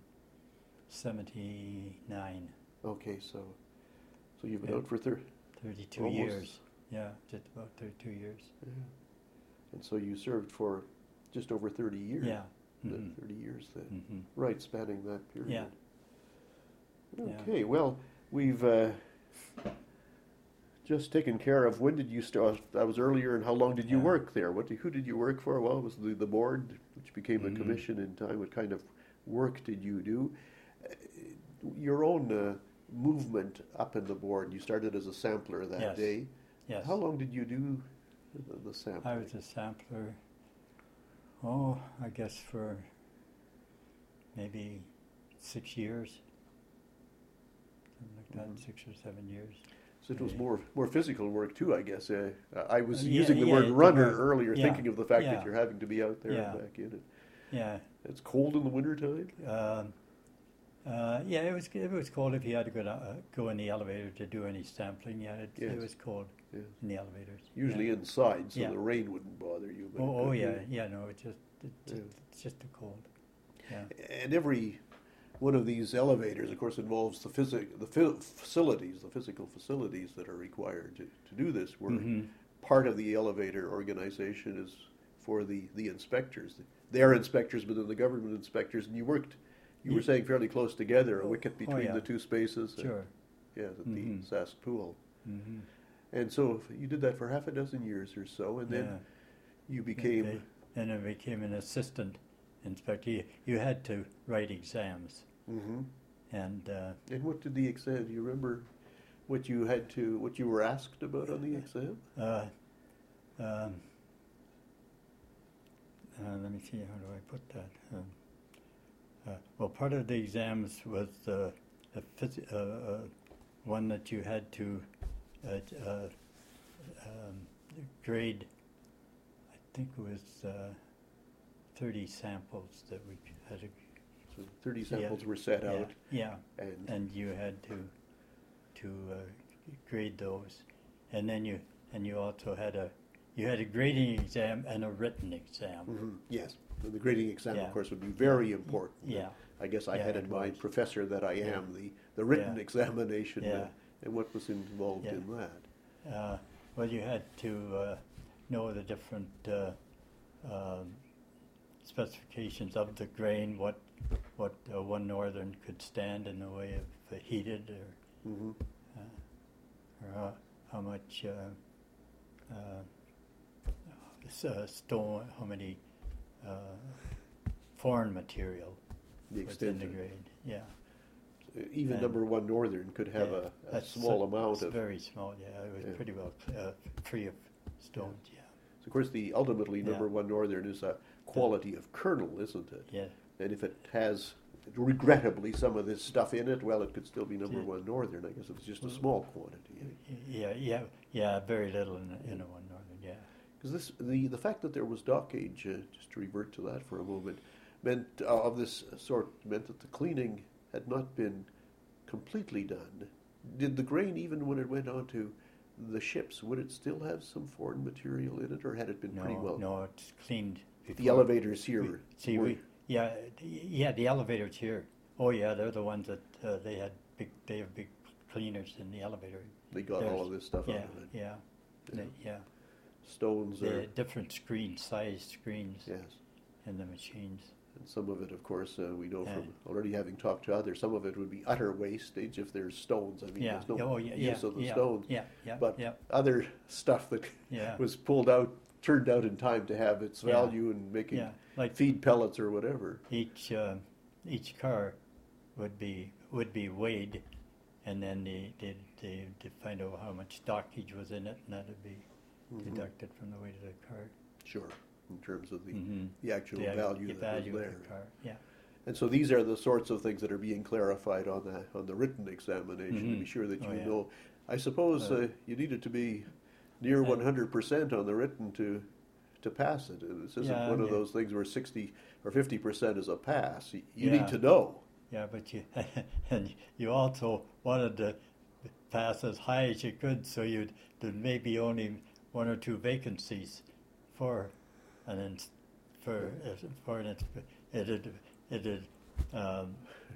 seventy-nine, Okay, so so you've been Yeah. out for thir- thirty-two Almost. years. Yeah, just about thirty-two years. yeah. And so you served for just over thirty years. Yeah. Th- Mhm. Thirty years then. Mhm. Right, spanning that period. Yeah. Yeah. Okay, well, we've uh, just taken care of. When did you start? That was earlier, and how long did you Yeah. work there? What? Did, who did you work for? Well, it was the the board, which became Mhm. a commission in time. What kind of work did you do? Uh, your own uh, movement up in the board. You started as a sampler that Yes. day. Yes. How long did you do the, the sampling? I was a sampler, oh, I guess for maybe six years. Something like that, Mhm. six or seven years. So it was maybe. more more physical work too, I guess. Uh, I was Uh, yeah, using the yeah, word the runner word- earlier, yeah, thinking of the fact yeah. that you're having to be out there Yeah. and back in it. Yeah. It's cold in the wintertime? Um, uh, yeah, it was it was cold if you had to go to, uh, go in the elevator to do any sampling. Yeah, it, Yes. it was cold Yeah. in the elevators. Usually yeah. inside, so Yeah. the rain wouldn't bother you. But it Oh, oh could yeah, be. yeah. No, it's just it's just, Yeah. it's just the cold. Yeah. And every one of these elevators, of course, involves the physic, the phy- facilities, the physical facilities that are required to, to do this work. Mhm. Part of the elevator organization is for the, the inspectors. They're inspectors within the government inspectors, and you worked, you were Ye- saying, fairly close together, a Oh, wicket oh, between yeah. the two spaces. uh, Sure. Yeah, at Mhm. the Sask Pool. Mm-hmm. And so you did that for half a dozen years or so, and then yeah. you became. And I became an assistant inspector. You, you had to write exams, Mhm. and uh, And what did the exam? Do you remember what you had to, what you were asked about on the exam? uh, um, uh, let me see, how do I put that? Um, uh, well, part of the exams was uh, a phys- uh, uh, one that you had to uh, uh, um, grade. I think it was uh, thirty samples that we had to. So thirty Yeah. samples were set Yeah, out, yeah, and and you had to to uh, grade those, and then you and you also had a you had a grading exam and a written exam. Mhm, yes. And the grading exam, Yeah. of course, would be very important. Yeah. I guess I Yeah, had it in mind, was. professor that I Yeah. am, the, the written Yeah. examination Yeah. uh, and what was involved Yeah. in that. Uh, well, you had to uh, know the different uh, um, specifications of the grain, what what uh, one northern could stand in the way of uh, heated, or hmm uh, or how, how much uh, uh, s- uh, stone, how many uh, foreign material The was in extent the of- grain. Yeah, Even And- number one northern could have yeah. a, a That's small so- amount it's of. very small. Yeah, it was Yeah. pretty well uh, free of stones. Yeah, So of course, the ultimately Yeah. number one northern is a quality of kernel, isn't it? yeah. And if it has regrettably some of this stuff in it, well, it could still be number Yeah. one northern. I guess if it's just a Mm. small quantity. Yeah, yeah, yeah. Very little in, in a one northern. Yeah, Because this, the the fact that there was dockage, uh, just to revert to that for a moment, meant uh, of this sort meant that the cleaning had not been completely done. Did the grain, even when it went onto the ships, would it still have some foreign material in it, or had it been no, pretty well? no, it's cleaned. Before. The elevators here. We, see, were- we, yeah, d- yeah, the elevators here. Oh, yeah, they're the ones that uh, they had big. They have big cleaners in the elevator. they got all there's- of this stuff Yeah, out of it. yeah, Yeah. They- yeah. Stones They are had different screen size screens yes. in the machines. And some of it, of course, uh, we know Yeah. from already having talked to others, some of it would be utter wastage if there's stones. I mean, Yeah. there's no yeah, oh, yeah, use yeah, of the yeah, stones. Yeah, yeah, But yeah, other stuff that yeah. was pulled out, turned out in time to have its Yeah. value in making yeah. Like feed pellets or whatever. each uh, each car would be would be weighed, and then they they they to find out how much stockage was in it, and that would be Mhm. deducted from the weight of the car. Sure, in terms of the, Mhm. the actual The value the that value was of there. the car. Yeah. And so these are the sorts of things that are being clarified on the on the written examination to be Mhm. sure that Oh, you yeah. know. I suppose Uh, uh, you needed to be near and- one hundred percent on the written to to pass it. And this isn't Yeah, one of yeah. those things where sixty or fifty percent is a pass. You, you Yeah. need to know. Yeah, but you and you also wanted to pass as high as you could, so you'd there'd maybe only one or two vacancies for an ins- for for an ins- it'd it'd um,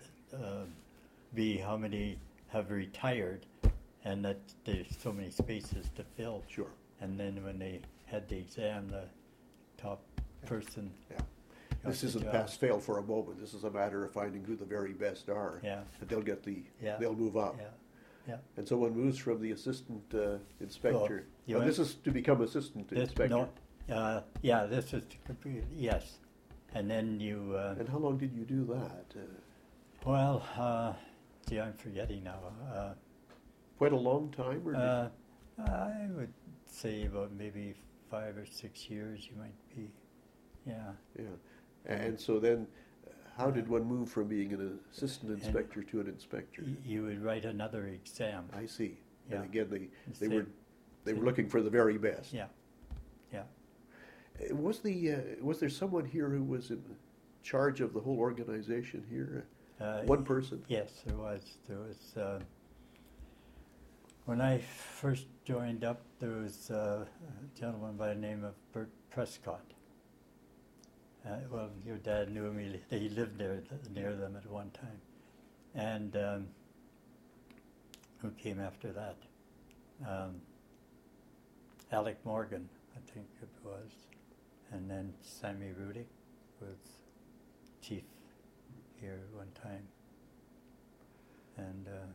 uh, be how many have retired, and that there's so many spaces to fill. Sure. And then when they had the exam, the top person. Yeah. got This the isn't job. pass fail for a moment. This is a matter of finding who the very best are. Yeah. And they'll get the Yeah. they'll move up. Yeah. Yeah. And so one moves from the assistant uh, inspector. Oh, you Oh, went- this is to become assistant This, inspector. no, uh, yeah, this is to complete, yes. And then you, uh, And how long did you do that? Uh, well, uh, gee, I'm forgetting now. Uh, quite a long time, or did- uh, I would say about maybe five or six years you might be, yeah. yeah. And so then, uh, how did one move from being an assistant And- inspector to an inspector? Y- You would write another exam. I see. Yeah. And again, they It's they the- were they were same. looking for the very best. Yeah, yeah. Uh, Was the uh, was there someone here who was in charge of the whole organization here? Uh, One person. Yes, there was. There was. Uh, when I first joined up, there was uh, a gentleman by the name of Bert Prescott. Uh, well, your dad knew him. He, li- he lived there th- near them at one time, and um, who came after that? Um, Alec Morgan, I think it was, and then Sammy Rudick was chief here at one time. And uh,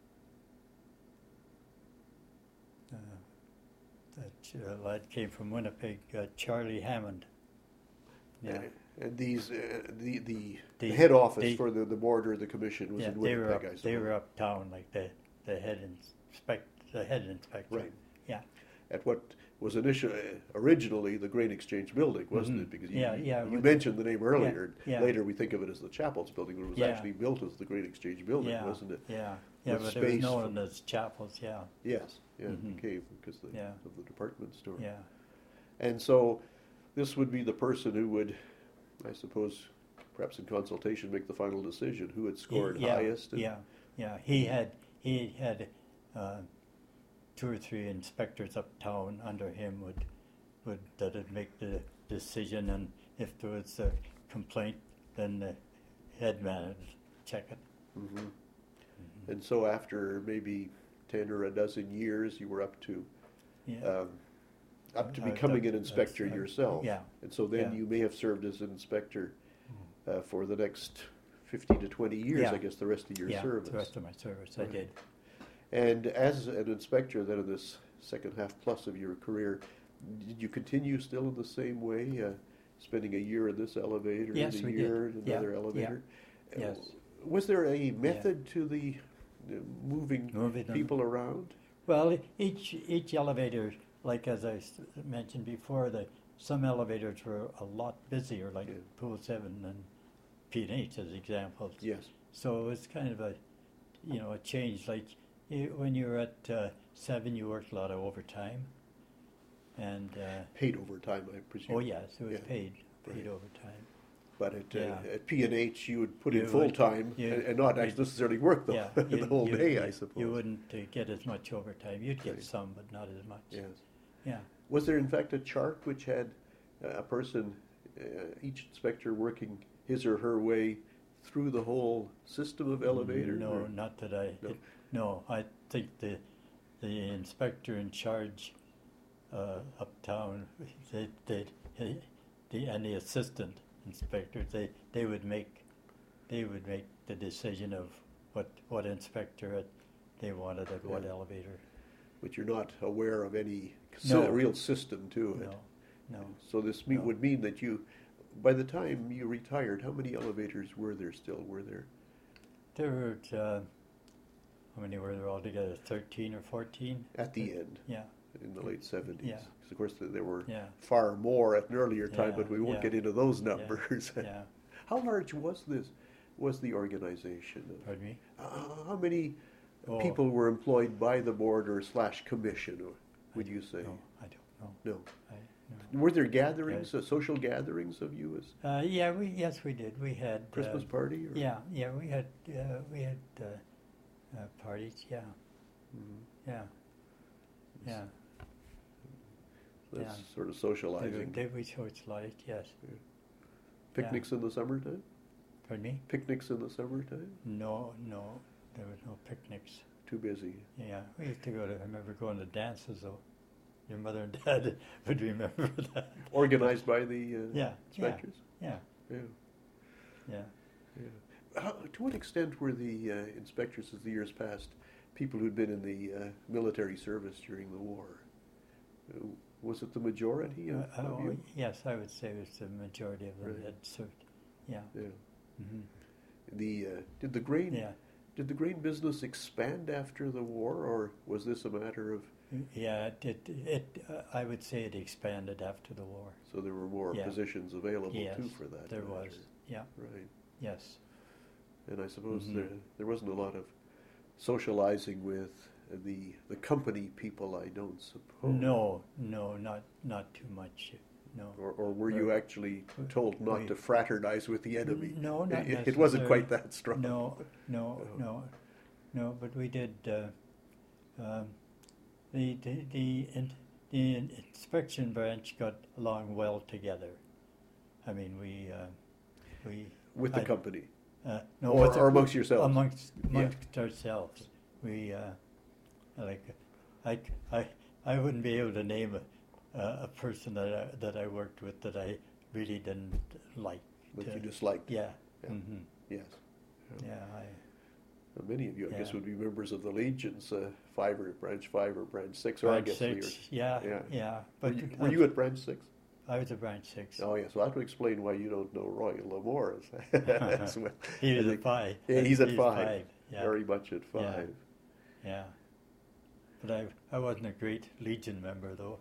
uh, that ch- uh, lad came from Winnipeg, uh, Charlie Hammond. Yeah, And, and these uh, the, the the They- head office they- for the the board or the commission was yeah, in they Winnipeg. were up, I they suppose. were uptown, like the the head inspect the head inspector. Right. Yeah. At what was initially originally the Grain Exchange building, wasn't Mhm. it? Because Yeah, you, yeah, you with- mentioned the name earlier. yeah. Later we think of it as the Chapels building, but it was Yeah. actually built as the Grain Exchange building, Yeah, wasn't it? yeah, yeah, With but it was space known for- as chapels. Yeah, Yes, yeah, Mhm. it became because the, Yeah. of the department store. yeah. And so this would be the person who would, I suppose, perhaps in consultation, make the final decision who had scored yeah, highest. And, Yeah, yeah. He had he had uh, two or three inspectors uptown under him would would that'd make the decision, and if there was a complaint, then the head man would check it. hmm Mm-hmm. And so after maybe ten or a dozen years, you were up to Yeah. um, up to Uh, becoming that- an inspector that's right. yourself. Yeah. And so then Yeah. Mm-hmm. you may have served as an inspector uh, for the next fifteen to twenty years, Yeah. I guess, the rest of your yeah, service. the rest of my service Right. I did. And as an inspector, then in this second half plus of your career, did you continue still in the same way, uh, spending a year in this elevator, Yes, and a we year did. in Yeah, another yeah. elevator? Uh, Yes. Was there a method to the uh, moving Moving them. people around? Well, each each elevator, like as I s- mentioned before, the some elevators were a lot busier, like Yeah. Pool Seven and P and H as examples. Yes. So it was kind of a, you know, a change. Like you, when you were at uh, Seven, you worked a lot of overtime, and uh, Paid overtime, I presume. oh yes, it was Yeah. paid paid Right. overtime. But at, Yeah. uh, at P and H, you would put You in would- full time you- and, and not you- actually necessarily work the, Yeah, the you- whole you- day, you- I suppose. You wouldn't uh, get as much overtime. You'd get Right. some, but not as much. Yes. Yeah. Was there in fact a chart which had uh, a person, uh, each inspector working his or her way through the whole system of elevators? No, or- not that I. No. It, no, I think the the inspector in charge uh, uptown, they, they, he- the and the assistant inspector, they, they would make they would make the decision of what what inspector it, they wanted at what Yeah. elevator. But you're not aware of any No. sy- real system to it. No, no. So this me- No. would mean that you, by the time you retired, how many elevators were there still? Were there? There were uh, how many were there altogether? Thirteen or fourteen? At the end, Yeah, in the late seventies. Yeah. Because of course th- there were yeah, far more at an earlier time, Yeah, but we won't yeah. get into those Yeah, numbers. yeah. How large was this? Was the organization? Pardon me. Uh, how many Oh. people were employed by the board or slash commission? or Would you say? No, I don't know. No. I, no. Were there gatherings, uh, social gatherings of you as Uh, yeah, we yes we did. We had Christmas uh, party? Or? Yeah, yeah, we had uh, we had uh, uh, parties. Yeah, Mhm. yeah, yeah. That's Yeah. sort of Did, socializing. did we socialized? Yes. Picnics in the summertime? Pardon me? Picnics in the summertime? No, no, there was no picnics. Too busy. Yeah, we used to go to. I remember going to dances though. Your mother and dad would remember that. Organized by the uh, Yeah, yeah, inspectors? yeah, Yeah. yeah. yeah. How, to what extent were the uh, inspectors as the years passed people who'd been in the uh, military service during the war? Uh, was it the majority of, Uh, of oh, you? yes, I would say it was the majority of them Right. that served. Yeah. Yeah. hmm The uh, did the grain Yeah. did the grain business expand after the war, or was this a matter of Yeah, it, it, it uh, I would say it expanded after the war. so there were more Yeah. positions available Yes, too for that? there matter? was. Yeah, Right. yes. And I suppose Mhm. there there wasn't a lot of socializing with the the company people. I don't suppose. No, no, not not too much. No. Or, or were you Or- actually told not we- to fraternize with the enemy? No, not It, it wasn't necessarily. quite that strong. No, no, No. no, no. But we did. Uh, um, the the the, in, the inspection branch got along well together. I mean, we uh, we With the I- company. Uh, no, Or- with the- or amongst yourselves? Amongst, amongst ourselves, we uh, like I, I I wouldn't be able to name a, a, a person that I, that I worked with that I really didn't like. That to- you disliked. Yeah. Yeah. hmm Yes. Yeah. I, Well, many of you, I guess, Yeah. would be members of the Legions, uh, five or branch five or branch six, or I branch guess six. you're- Yeah, yeah. yeah. Were But you, were you at branch six? I was a branch six. Oh, yes. Well, that would explain why you don't know Roy Lamore as, as well. He was I at think- five. Yeah, he's at He's five. Yeah. Very much at five. Yeah. But I I wasn't a great Legion member though.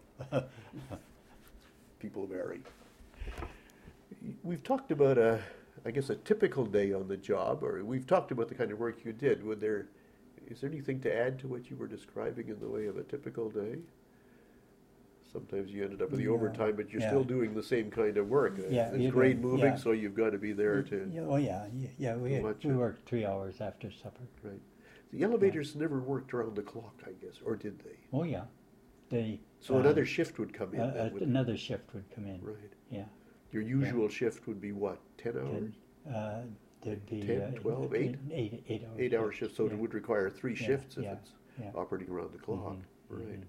People vary. We've talked about a, I guess, a typical day on the job, or we've talked about the kind of work you did. Would there, is there anything to add to what you were describing in the way of a typical day? Sometimes you ended up with the Yeah. overtime, but you're Yeah. still doing the same kind of work. Uh, Yeah, It's you grade do, moving, yeah. so you've got to be there to. Yeah, oh yeah, yeah, yeah. We to watch we it. worked three hours after supper. Right. The elevators never worked around the clock, I guess, or did they? Oh yeah, they. So um, another shift would come in. uh, then, uh, would it? another shift would come in. Right. Yeah. Your usual shift would be what, ten hours? Ten, uh, there'd be ten, uh, twelve, eight? eight, eight hours. Eight hour shifts, so yeah. it would require three Yeah, shifts if yeah, it's yeah. operating around the clock. Mhm, Right.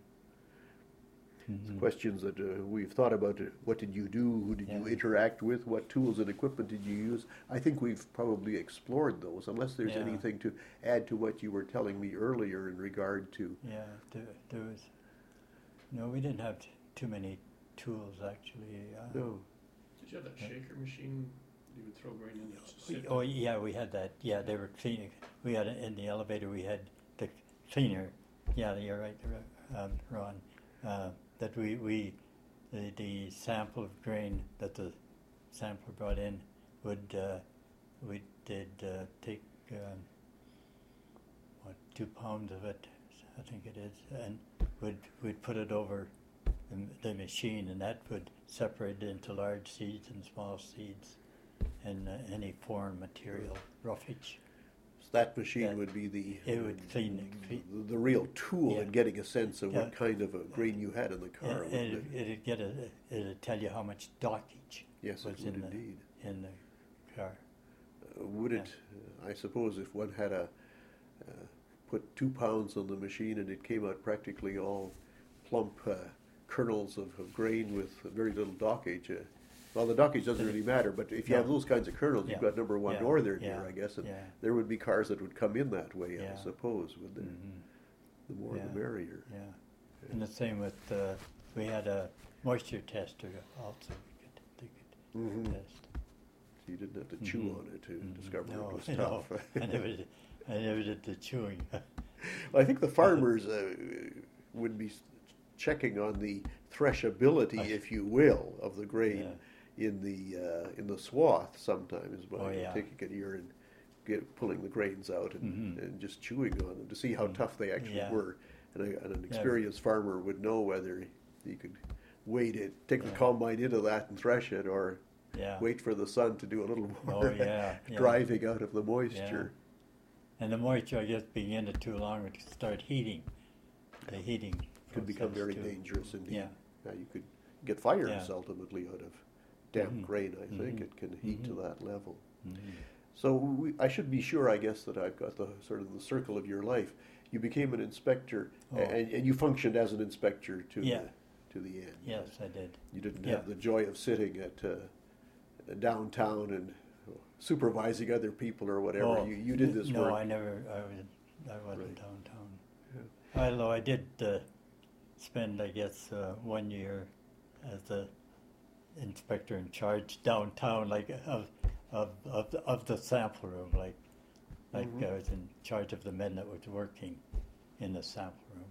Mhm. Questions that uh, we've thought about. Uh, what did you do? Who did you Yeah. interact with? What tools and equipment did you use? I think we've probably explored those, unless there's Yeah. anything to add to what you were telling me earlier in regard to. Yeah, there, there was, no, we didn't have t- too many tools actually. Uh, No. Did you have that shaker machine you would throw grain in? It's we- sit- Oh, yeah, we had that. Yeah, they were cleaning. We had it in the elevator. We had the cleaner. Yeah, you're right, Ro- um, Ron. Uh, that we we the, the sample of grain that the sampler brought in would uh, we did uh, take um, what two pounds of it, I think it is, and would we'd put it over the, the machine, and that would separate it into large seeds and small seeds, and uh, any foreign material, roughage. So that machine That- would be the it would clean it, clean- the, the real tool Yeah. in getting a sense of Yeah. what kind of a grain you had in the car. It, wouldn't it, it? it'd get a, it'd tell you how much dockage Yes, it was would in the indeed. in the car. Uh, would it? Uh, I suppose if one had a uh, put two pounds on the machine and it came out practically all plump uh, kernels of, of grain with very little dockage. Uh, well, the dockage doesn't really matter, but if you No. have those kinds of kernels, you've Yeah. got number one Yeah. northern Yeah. here, I guess, and Yeah. there would be cars that would come in that way, Yeah. I suppose. Would there? Mhm. The more Yeah. the merrier. Yeah, and the same with uh, we had a moisture tester also. We could, they could Mhm. test. You didn't have to chew Mhm. on it to Mhm. discover no, it was no, tough. I never, did, I never did the chewing. Well, I think the farmers uh, would be checking on the threshability, if you will, of the grain in the uh, in the swath sometimes by Oh, yeah. taking it here and get, pulling the grains out and, Mhm. and just chewing on them to see how Mm. tough they actually Yeah. were. And, a, and an Yeah. experienced farmer would know whether he could wait it, take the Yeah. combine into that and thresh it, or Yeah, wait for the sun to do a little Oh, more yeah, yeah. driving out of the moisture. and the moisture, I guess, being in it too long would start heating. The heating Could become process, very too. dangerous indeed. Yeah. Yeah, you could get fires Yeah. ultimately out of damp Mhm. grain. I think Mhm. it can heat to Mhm. that level. Mhm. So we, I should be sure, I guess, that I've got the sort of the circle of your life. You became an inspector, Oh. and, and you functioned as an inspector to Yeah. the to the end. Yes, I did. You didn't Yeah. have the joy of sitting at uh, downtown and supervising other people or whatever. Oh, you you did this no, work. I never. I was. I wasn't Right. downtown. Yeah. Although I did uh, spend, I guess, uh, one year as the inspector in charge downtown, like of of of the, of the sample room, like like Mhm. I was in charge of the men that was working in the sample room.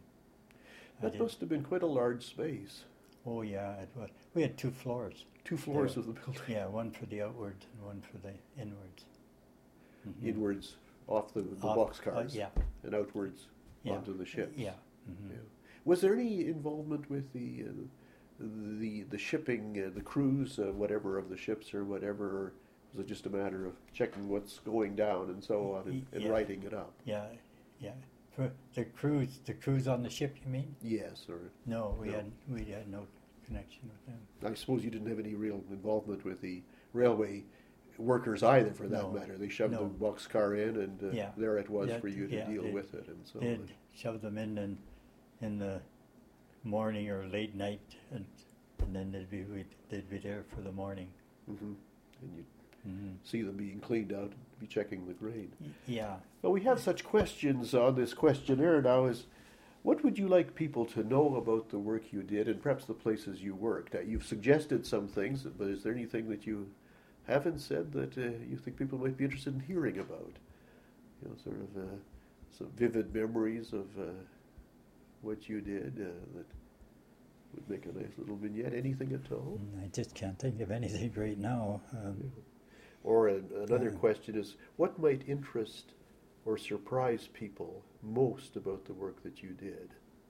I That did- must have been quite a large space. Oh yeah, it was. We had two floors. Two floors Yeah. of the building. Yeah, one for the outwards and one for the inwards. Mhm. Inwards off the, the Off- boxcars uh, yeah. and outwards Yeah. onto the ships. Yeah. Mhm. Yeah. Was there any involvement with the uh, the the shipping, uh, the crews, uh, whatever of the ships or whatever, or was it just a matter of checking what's going down and so on and, and Yeah. writing it up? Yeah, yeah. For the crews, the crews on the ship, you mean? Yes, or No, we No. had we had no connection with them. I suppose you didn't have any real involvement with the railway workers either, for that No. matter. They shoved No. the boxcar in, and uh, Yeah. there it was Yeah, for you to yeah, deal they with it, and so They'd on. shove them in in, in the morning or late night, and and then they'd be we'd, they'd be there for the morning. hmm And you Mm-hmm. see them being cleaned out, and be checking the grain. Yeah. Well, we have such questions on this questionnaire now. Is what would you like people to know about the work you did and perhaps the places you worked? Uh, you've suggested some things, but is there anything that you haven't said that uh, you think people might be interested in hearing about? You know, sort of uh, some vivid memories of uh, what you did uh, that would make a nice little vignette. Anything at all? I just can't think of anything right now. Um, Or an, another Yeah. question is, what might interest or surprise people most about the work that you did?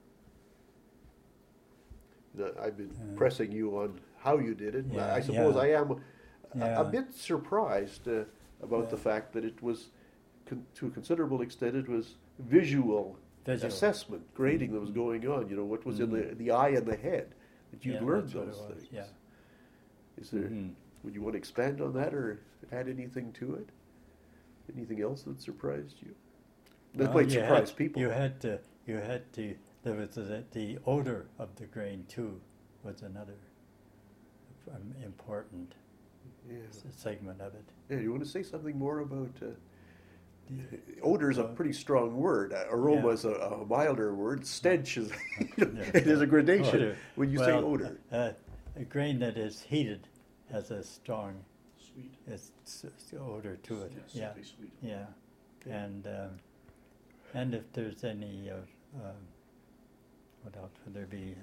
Now, I've been Uh, pressing you on how you did it. and I- yeah, I suppose yeah. I am a, Yeah. a bit surprised uh, about the Yeah. fact that it was, con- to a considerable extent, it was visual Visual. assessment, grading that was going on. You know, what was in the Mhm. the eye and the head, that you'd Yeah, learned that's what it those was, things. yeah. Is there? Mhm. Would you want to expand on that or add anything to it? Anything else that surprised you? That Well, might you surprise had, people. You had to, you had to, there was the, the odor of the grain too was another um, important Yeah. s- segment of it. Yeah. You want to say something more about? Uh, The- odor is a uh, pretty strong word. Uh, aroma yeah. is a, a milder word. Stench is. Yeah. It is a gradation. Odor. When you say Well, odor. Uh, a grain that is heated has a strong Sweet. it's, it's odor to it. Yeah, Yeah, sickly sweet. yeah, Okay. and um, and if there's any, uh, um, what else would there be?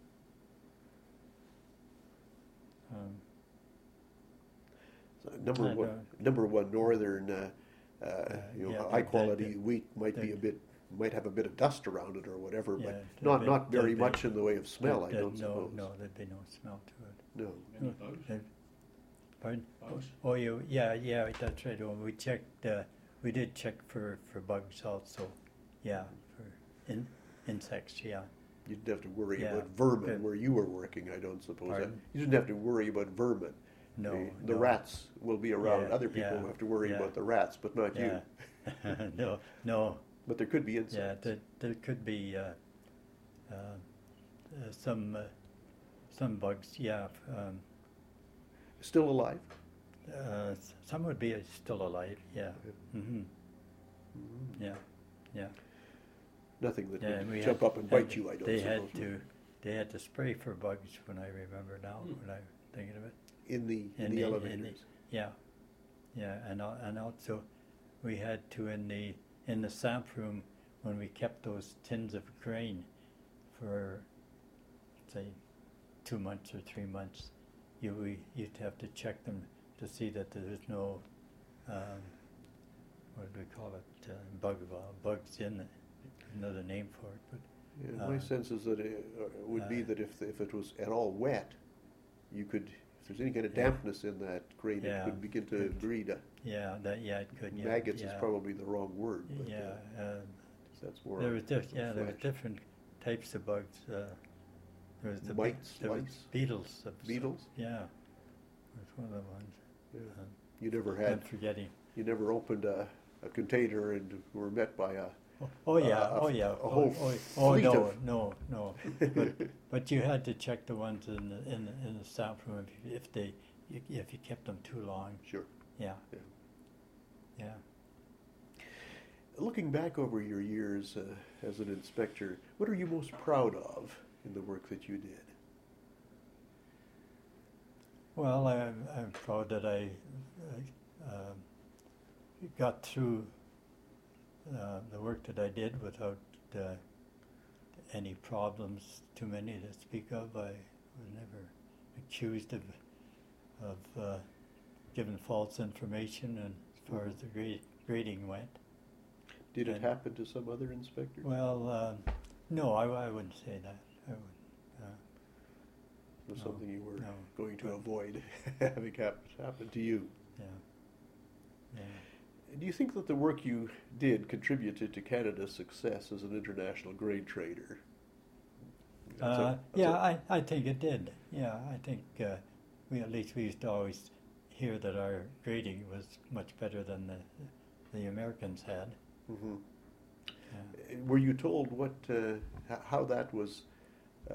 Uh, um, So number I one, don't- number one northern, uh, uh, Uh, you know, yeah, high the- quality the- wheat might be the- a bit, might have a bit of dust around it or whatever, Yeah, but the not bit- not very the much bit- in the way of smell. I there- don't no, suppose. no, there'd be no smell to it. No. Any Uh, bugs? there- Pardon? Bugs? Oh, you, yeah, yeah, that's right. Well, we checked, uh, we did check for, for bugs also. Yeah, for in, insects, yeah. You didn't have to worry Yeah, about vermin good. where you were working. I don't suppose. Pardon? You didn't have to worry about vermin. No, the, the no. rats will be around. Yeah, Other people yeah, have to worry yeah. about the rats, but not you. Yeah. No, no, But there could be yeah, insects. there, there could be, uh, uh, uh, some, uh, some bugs, yeah. Um, Still alive. uh, s- some would be uh, still alive, yeah. Mm-hmm, Mhm. yeah, yeah. Nothing that Yeah, and would we jump had- up and had- bite you. I don't They suppose. had to, they had to spray for bugs when I remember now, Hmm. when I'm thinking of it. in the in, In the, the- in elevators. the- Yeah, yeah, and al- and also, we had to in the in the samp room when we kept those tins of grain for, say, two months or three months. You we you'd have to check them to see that there was no, um, what do we call it, uh, bug uh, bugs in it. Another name for it, but Yeah, my uh, sense is that it uh, would be uh, that if if it was at all wet, you could, if there's any kind of Yeah. dampness in that grain, Yeah. it could begin to Good. breed. A, yeah, that yeah it could yeah, maggots yeah, is probably the wrong word, but yeah. uh, Uh, that's more. There was diff- of yeah, there was flesh. different types of bugs. Uh, there was the be- Mites, there was lice? beetles. Of some- Beetles? yeah, was one of the ones. Yeah. Um, You never I'm had, forgetting. you never opened a, a container and were met by a. Oh, oh yeah, a- oh yeah. a oh, whole oh, oh fleet no, of- no, no. But but you had to check the ones in the in the, in the sample room if, if they if you kept them too long. Sure. Yeah, Yeah. yeah. Looking back over your years uh, as an inspector, what are you most proud of in the work that you did? Well, I'm, I'm proud that I uh, um, got through uh, the work that I did without uh, any problems, too many to speak of. I was never accused of of uh, giving false information, and as far as the gra- grading went. Did it And- happen to some other inspector? Well, uh, no, I, I wouldn't say that. I would. Uh, It was no, something you were no, going to but- avoid having hap- happen to you. yeah, yeah. Do you think that the work you did contributed to Canada's success as an international grain trader? That's a- Uh, that's yeah, a- I, I think it did. Yeah, I think uh, we at least we used to always hear that our grading was much better than the the Americans had. Mhm. Yeah. Uh, Were you told what uh, h- how that was uh,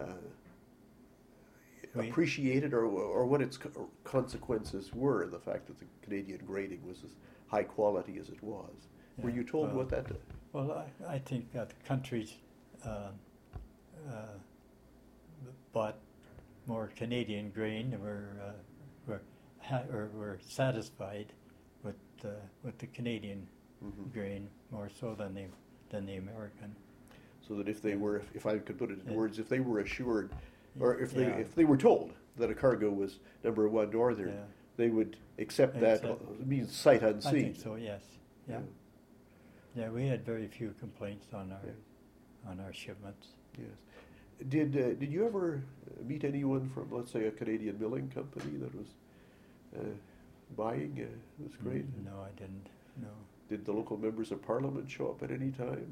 We- appreciated, or or what its co- consequences were? The fact that the Canadian grading was as high quality as it was. Were Yeah, you told well- what that? Well, I, I think that the countries uh, uh, bought more Canadian grain, were uh, were ha- or were satisfied with uh, with the Canadian Mhm. grain more so than the than the American. So that if they were, if, if I could put it in Yeah. words, if they were assured, or if they Yeah. if they were told that a cargo was number one northern, Yeah. they would accept that. Accept. uh, It means sight I unseen. think so. Yes. Yeah. Yeah, we had very few complaints on our Yeah. on our shipments. Yes. Did uh, did you ever meet anyone from, let's say, a Canadian milling company that was uh, buying uh, this grain? Mm, No, I didn't. No. Did the local members of parliament show up at any time?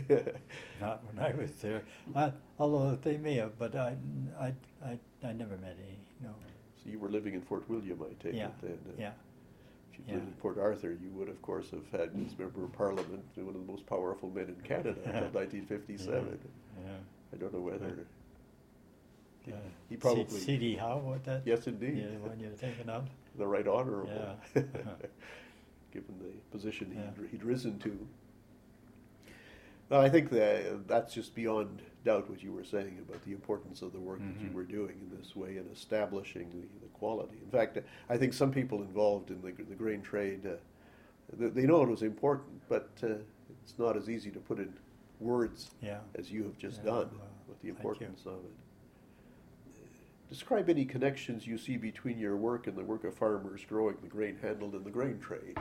Not when I was there. I, although they may have, but I, I, I, I never met any. No. So you were living in Fort William, I take Yeah. it then. uh, Yeah. If you Yeah. lived in Port Arthur, you would, of course, have had as member of parliament one of the most powerful men in Canada until nineteen fifty-seven. Yeah. I don't know whether Yeah. he probably C- C.D. Howe, what that? yes, indeed, Yeah, the one you're thinking of. the right honourable, Yeah. given the position Yeah. he'd, he'd risen to. Well, I think that that's just beyond doubt what you were saying about the importance of the work that you Mhm. were doing in this way and establishing the, the quality. In fact, I think some people involved in the, the grain trade, uh, they, they know it was important, but uh, it's not as easy to put in words Yeah. as you have just Yeah, done well, with the thank importance of it. Describe any connections you see between your work and the work of farmers growing the grain handled in the grain trade.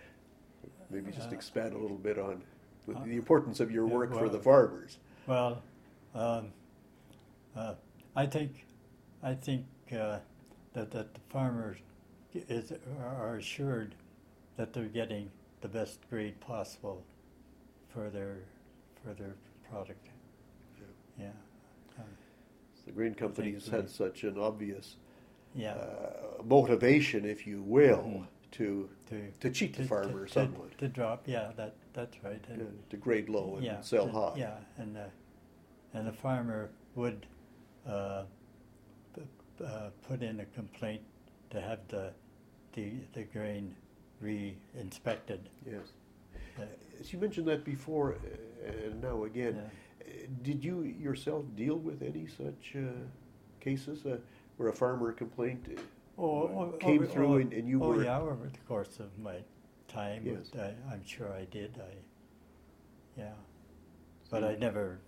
Maybe just Uh, expand a little bit on the, uh, the importance of your yeah, work for well- the farmers. Well, um, uh, I think, I think uh, that that the farmers is are assured that they're getting the best grade possible for their for their product. Yeah. Um, The grain companies we- had such an obvious yeah. uh, motivation, if you will, Mhm. to to to cheat the to- farmer to, somewhat, to, to drop. Yeah, that that's right. And, uh, to grade low and yeah, sell to- high. Yeah, and uh, and the farmer would uh, p- uh, put in a complaint to have the the the grain re-inspected. Yes. Uh, As you mentioned that before, uh, and now again, yeah. uh, did you yourself deal with any such uh, cases uh, where a farmer complaint uh, Oh, oh, came oh, through oh, and, and you oh were yeah, over the course of my time, Yes. I, I'm sure I did. I, yeah, but I never.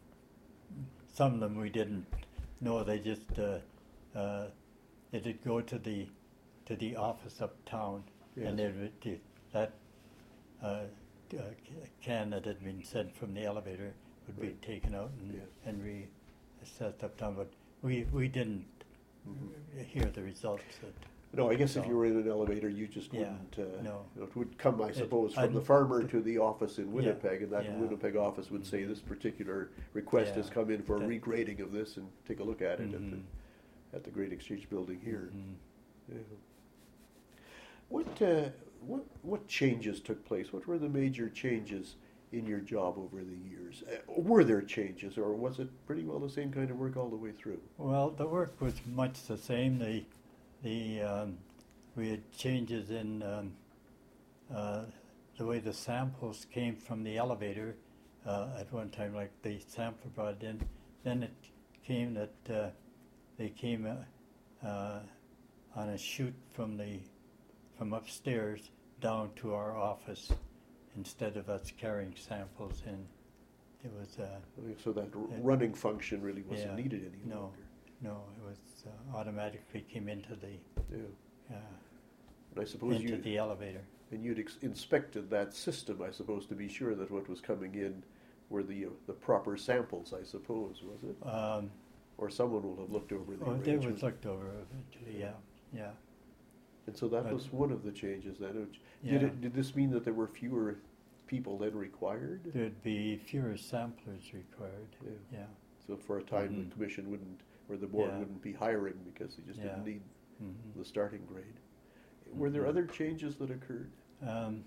Some of them we didn't know. They just uh, uh, they did go to the to the office uptown, and they Yes. would do that uh, uh, can that had been sent from the elevator would Right. be taken out and Yes. and reassessed uptown. But we we didn't Mhm. hear the results. That, No, I guess if So- you were in an elevator, you just Yeah, wouldn't. Uh, no. It would come, I It- suppose, I- from the farmer to the office in Yeah, Winnipeg, and that yeah. Winnipeg office would say this particular request has Yeah, come in for a that- regrading of this, and take a look at it at Mhm. the at the Grain Exchange building here. Mhm. Yeah. What uh, what what changes took place? What were the major changes in your job over the years? Uh, were there changes, or was it pretty well the same kind of work all the way through? Well, the work was much the same. The the um, we had changes in um, uh, the way the samples came from the elevator. Uh, at one time, like the sample brought in, then it came that uh, they came uh, uh, on a chute from the from upstairs down to our office instead of us carrying samples in. It was. Uh, I mean, so that r- Yeah. running function really wasn't Yeah. needed any No. longer. No, it was uh, automatically came into the Yeah. uh, And I suppose into you the elevator. and you'd ex- inspected that system, I suppose, to be sure that what was coming in were the uh, the proper samples. I suppose, was it? Um, Or someone will have looked over the oh, they arrangement. was looked over eventually. Yeah, yeah. And so that but- was one of the changes then. Did, Yeah. it, did this mean that there were fewer people then required? There'd be fewer samplers required. Yeah. Yeah. So for a time, Mhm. the commission wouldn't, or the board Yeah. wouldn't be hiring because they just Yeah. didn't need Mhm. the starting grade. Were there Mhm. other changes that occurred? Um,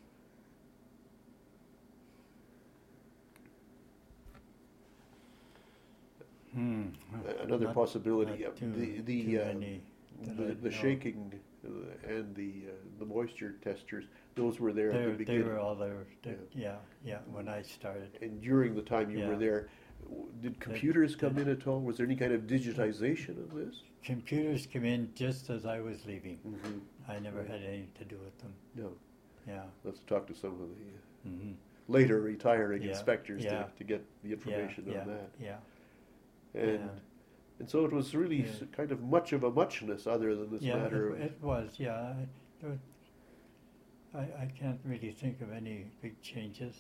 hmm. A- Another Not- possibility, not uh, too- the the too uh, many that the, I the know. shaking uh, and the uh, the moisture testers, those were there at They, the they beginning. were all there. They- yeah, yeah. When I started. And during the time you were Yeah. there, w- did computers come in at all? Was there any kind of digitization of this? Computers came in just as I was leaving. Mm-hmm. I never had anything to do with them. No. Yeah. Let's talk to some of the uh, Mm-hmm. later retiring Yeah, inspectors yeah. to, to get the information yeah, on yeah, that. Yeah. And yeah. and so it was really Yeah. s- kind of much of a muchness other than this Yeah, matter it, of it was. Yeah. I, there was- I, I can't really think of any big changes.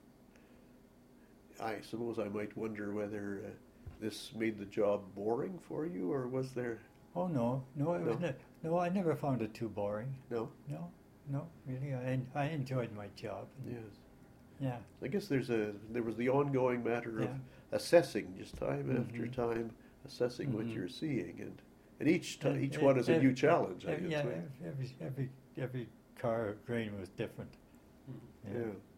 I suppose I might wonder whether uh, this made the job boring for you, or was there Oh no, no, it was No? ne- no. I never found it too boring. no? No, no, really. I en- I enjoyed my job. Yes. yeah, I guess there's a there was the ongoing matter of yeah. assessing, just time after Mhm. time, assessing what Mhm. you're seeing, and and each ti- And each e- one is a ev- new challenge. I ev- guess. yeah, right? ev- every every every car of grain was different. Yeah.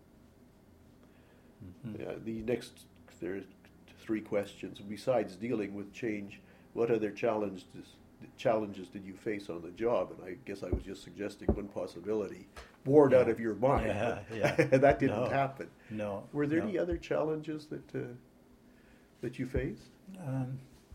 Mhm. Yeah, the next there are three questions. Besides dealing with change, what other challenges challenges did you face on the job? And I guess I was just suggesting one possibility, bored out Yeah. of your mind. Yeah, but yeah. that didn't No. happen. No. Were there no. any other challenges that uh, that you faced? Um,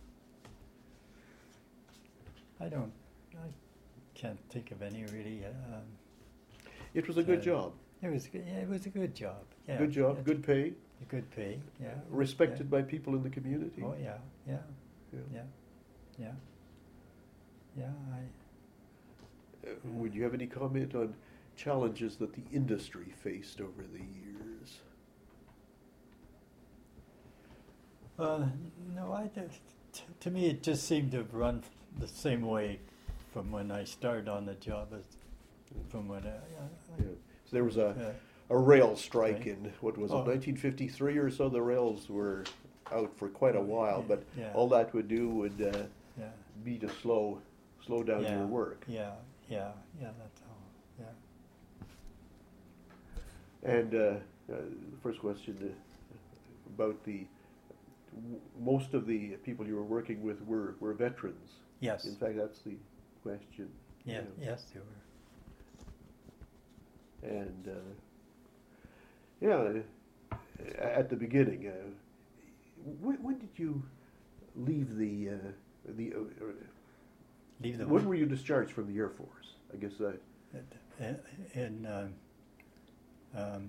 I don't. I can't think of any really. Um, It was a good Uh, job. it was. good- Yeah, it was a good job. Yeah. Good job. It's Good pay. a Good pay. Yeah. Respected by people in the community. Yeah. Oh yeah. Yeah. Yeah. Yeah. Yeah. Yeah. I. Uh, would you have any comment on challenges that the industry faced over the years? Uh, no, I just, t- to me it just seemed to run f- the same way from when I started on the job as from when I, I, Yeah. So there was a, I uh, a rail strike Right. in, what was Oh. it, nineteen fifty-three or so? The rails were out for quite a while, but Yeah. all that would do would uh, yeah, be to slow slow down yeah, your work. yeah, yeah, yeah, that's all. Yeah. And uh, uh, the first question uh, about the w- most of the people you were working with were, were veterans. Yes. In fact, that's the question. Yeah. Yeah. Yes, they were. And uh, yeah, uh, at the beginning, uh, when, when did you leave the uh, the? Uh, uh, Leave the when were you discharged from the Air Force? I guess uh, in, in um, um,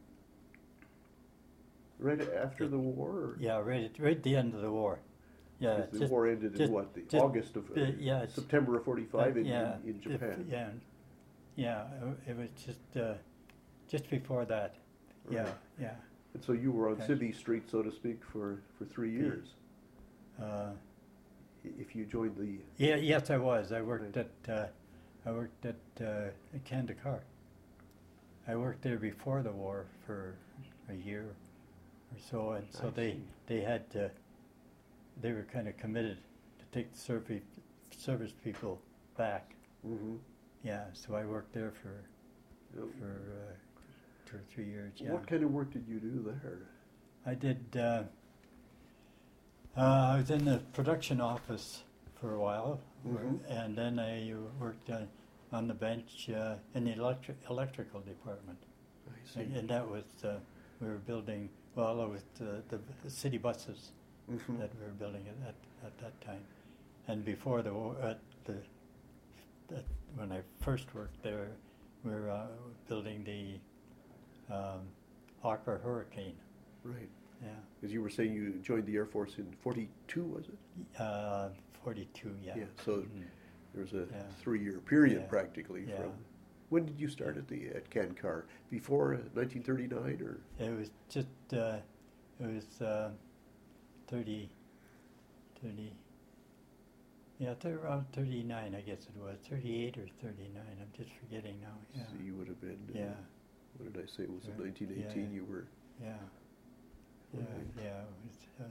right after the war. Or? yeah, right at, right at the end of the war. Yeah, 'Cause the just- war ended just- in what? The just- August of uh, uh, yeah, it's- September of forty-five in, yeah, in, in if- Japan. yeah, yeah, it- it was just uh, just before that. Yeah, Right. yeah. And so you were on Okay. Civvy Street, so to speak, for, for three years. Uh, I- If you joined the yeah, yes, I was. I worked Right. at uh, I worked at uh, at Kandahar. I worked there before the war for a year or so, and so I they see. they had to, they were kind of committed to take the service service people back. hmm Yeah, so I worked there for for uh, two or three years. Yeah, What kind of work did you do there? I did. Uh, uh, I was in the production office for a while, where- Mhm. and then I worked uh, on the bench uh, in the electric electrical department, I see. and, and that was uh, we were building. Well, it was the, the, the city buses Mhm. that we were building at, at at that time, and before the war, at the that when I first worked there, we were uh, building the um, Hawker Hurricane. Right. Yeah. As you were saying, you joined the Air Force in forty-two, was it? Uh, forty-two, yeah. Yeah, so Mhm. there was a Yeah. three-year period Yeah. practically Yeah. from. When did you start at the at Kankar? Before uh, nineteen thirty-nine, or It was just, uh, it was uh, thirty, thirty, yeah, thir- around thirty-nine, I guess it was, thirty-eight or thirty-nine, I'm just forgetting now, yeah. so you would have been. Uh, Yeah, What did I say? Was it Yeah. nineteen Yeah. eighteen? You were. yeah, yeah, Right. yeah, it was, uh,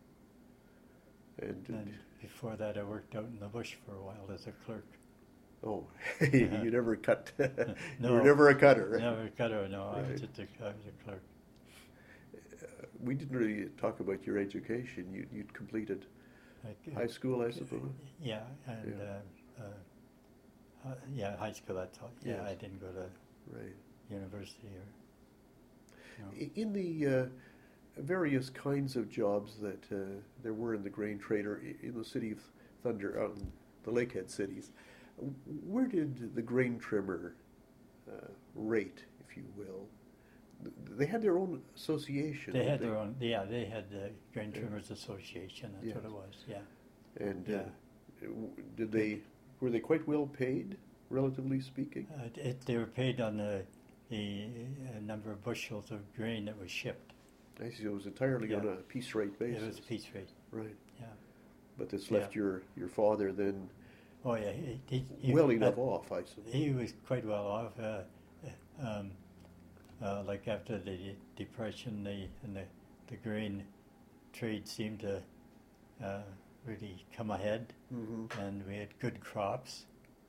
And, and before that I worked out in the bush for a while as a clerk. oh, Yeah. you never cut. You No. were never a cutter. Never got her, no, I Right. was just a, I was a clerk. Uh, we didn't really talk about your education. You, you'd completed Like, high school, I suppose. Yeah, and Yeah. Uh, uh, uh, yeah, high school. That's all. Yeah, Yes. I didn't go to Right. university or. No. I- In the uh, various kinds of jobs that uh, there were in the grain trader i- in the city of Thunder, out in the Lakehead cities, w- where did the grain trimmer uh, rate, if you will? Th- They had their own association. They had didn't their own. Yeah, they had the Grain Yeah. Trimmers Association. That's what Yes. it was. Yeah. And uh, Yeah. w- did they were they quite well paid, relatively speaking? Uh, it, they were paid on the the uh, number of bushels of grain that was shipped. I see. It was entirely on Yeah. a piece rate basis. It was a piece rate. Right. Yeah. But this Yeah. left your your father then Oh yeah. He, he, he, well uh, enough off, I suppose. He was quite well off. Uh, uh, um, uh, like after the de- depression, the and the the grain trade seemed to uh, really come ahead, hmm and we had good crops,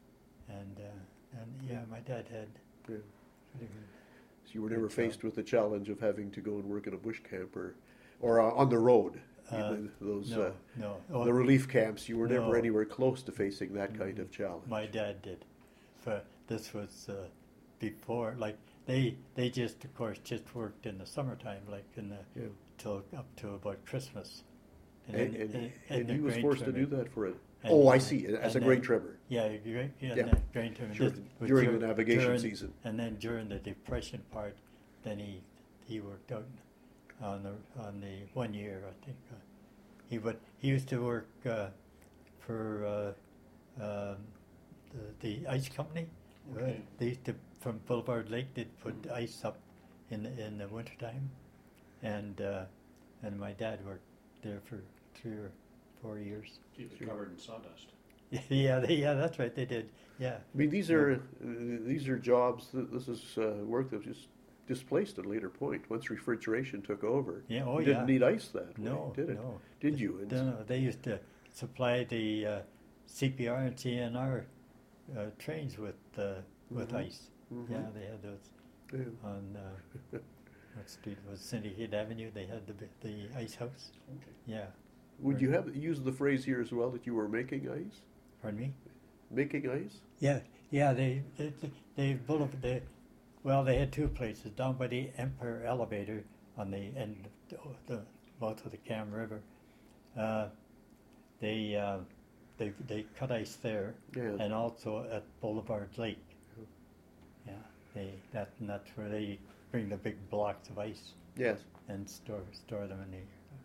and uh, and yeah, my dad had Yeah. pretty good. So you were never Good job. faced with the challenge of having to go and work in a bush camp or, or uh, on the road. You Uh, know, those no, uh, no. Oh, the relief camps. You were never no. anywhere close to facing that kind of challenge. my dad did. For this was uh, before, like they they just of course just worked in the summertime, like in the Yeah. till up to about Christmas. And, then- and, and- and the he was grain forced to trimming. do that for it. And- Oh, I see. As a and grain then- trimmer. Yeah, grain, yeah, Yeah. and then grain trimming. Sure, This was during dur- the navigation during- season. And then during the depression part, then he he worked out on the on the one year, I think. Uh, he would he used to work uh, for uh, um, the the ice company. Uh, Okay. they used to from Boulevard Lake. They'd put Mm-hmm. ice up in the, in the wintertime, and uh, and my dad worked there for three or four years. Keep it covered in sawdust. yeah, they, yeah, that's right. They did. Yeah. I mean, these are uh, these are jobs. That, this is uh, work that was just displaced at a later point once refrigeration took over. Yeah. Oh, you yeah. didn't need ice that way, No, did it? no. Did you? And No, no, they used to supply the uh, C P R and C N R uh, trains with uh, with Mhm. ice. Mhm. Yeah, they had those Yeah. on uh, what street was Syndicate Avenue. They had the bi- the ice house. Okay. Yeah. Would you have use the phrase here as well that you were making ice? Pardon me. Making ice? Yeah, yeah. They they they, they, boulevard, they well they had two places down by the Empire Elevator on the end of the, the mouth of the Cam River. Uh, they uh, they they cut ice there. Yeah. And also at Boulevard Lake. Yeah, they that and that's where they bring the big blocks of ice Yes. and store store them in the.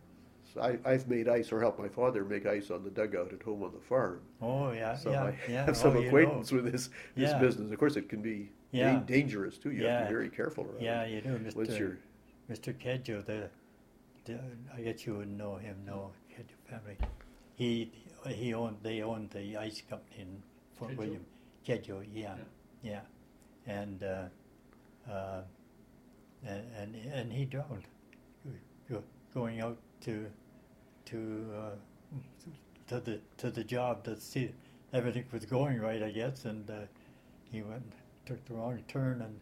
So I, I've made ice or helped my father make ice on the dugout at home on the farm. Oh yeah, So yeah, I yeah. have some oh, you acquaintance know. with this this Yeah. business. Of course, it can be Yeah. dan- dangerous too. You have to Yeah. be very careful around Yeah, it. you do, Once Mister you're Mister Kedjo, the, the I guess you wouldn't know him, no Kedjo family. He he owned they owned the ice company in Fort Kedjo? William. Kedjo, yeah, yeah, and uh, uh, and, and and he drowned, go, going out to to uh, to the to the job to see everything was going right, I guess, and uh, he went took the wrong turn and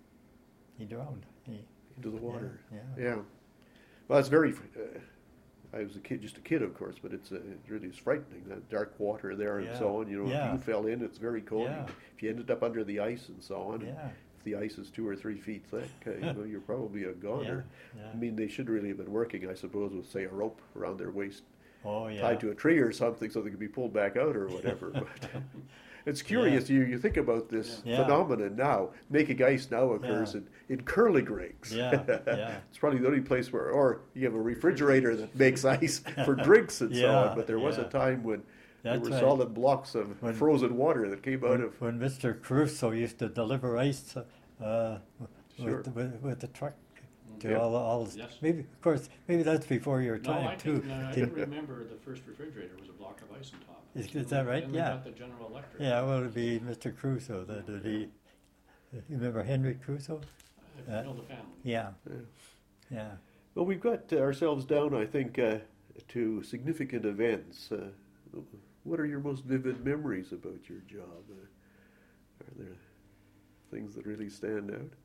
he drowned. He, into the water. Yeah. Yeah. Well, it's very. Uh, I was a kid, just a kid, of course, but it's uh, it really is frightening. That dark water there and Yeah. so on. You know, Yeah. if you fell in, it's very cold. Yeah. If you ended up under the ice and so on, and Yeah. if the ice is two or three feet thick, uh, you know, you're probably a goner. Yeah. I mean, they should really have been working, I suppose, with say a rope around their waist, Oh yeah. tied to a tree or something, so they could be pulled back out or whatever. But it's curious. You you think about this Yeah. phenomenon now. Making ice now occurs Yeah. in, in curling rigs. Yeah, yeah. It's probably the only place where, or you have a refrigerator that makes ice for drinks and so Yeah, on. But there was a yeah. time when there That's were right. solid blocks of When- frozen water that came out When, of. when Mister Caruso used to deliver ice uh, Sure. with, with with the truck to Yeah. all all Yes. maybe of course maybe that's before your No, time I too. can, uh, I Didn't- can remember the first refrigerator was a block of ice on top. Is- is that right? Then we Yeah. got the General Electric. Yeah, well, it'd be Mister Crusoe. The, the, the, you remember Henry Crusoe? I Uh, know the family. Yeah, Yeah. yeah. Well, we've got uh, ourselves down, I think, uh, to significant events. Uh, what are your most vivid memories about your job? Uh, are there things that really stand out?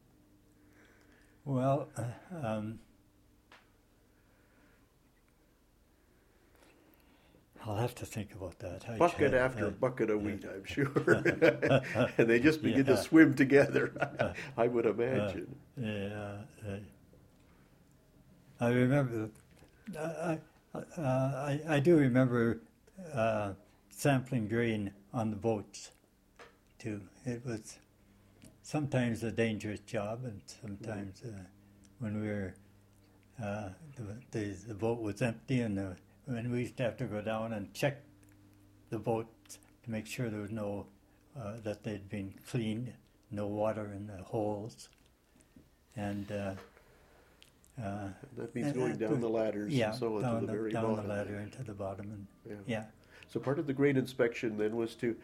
Well, uh, um, I'll have to think about that. I Bucket can't, after uh, bucket of wheat, I'm sure. And they just begin Yeah. to swim together, I would imagine. Yeah, uh, I remember. I, I, uh, I, I do remember uh, sampling grain on the boats, too. It was sometimes a dangerous job, and sometimes uh, when we were uh, the, the the boat was empty, and the, when we used to have to go down and check the boat to make sure there was no uh, that they'd been cleaned, no water in the holes, and. Uh, uh, That means uh, going uh, down the ladders yeah, and so on down to the, the, very down bottom. the ladder into the bottom, and Yeah. yeah, So part of the grain inspection then was to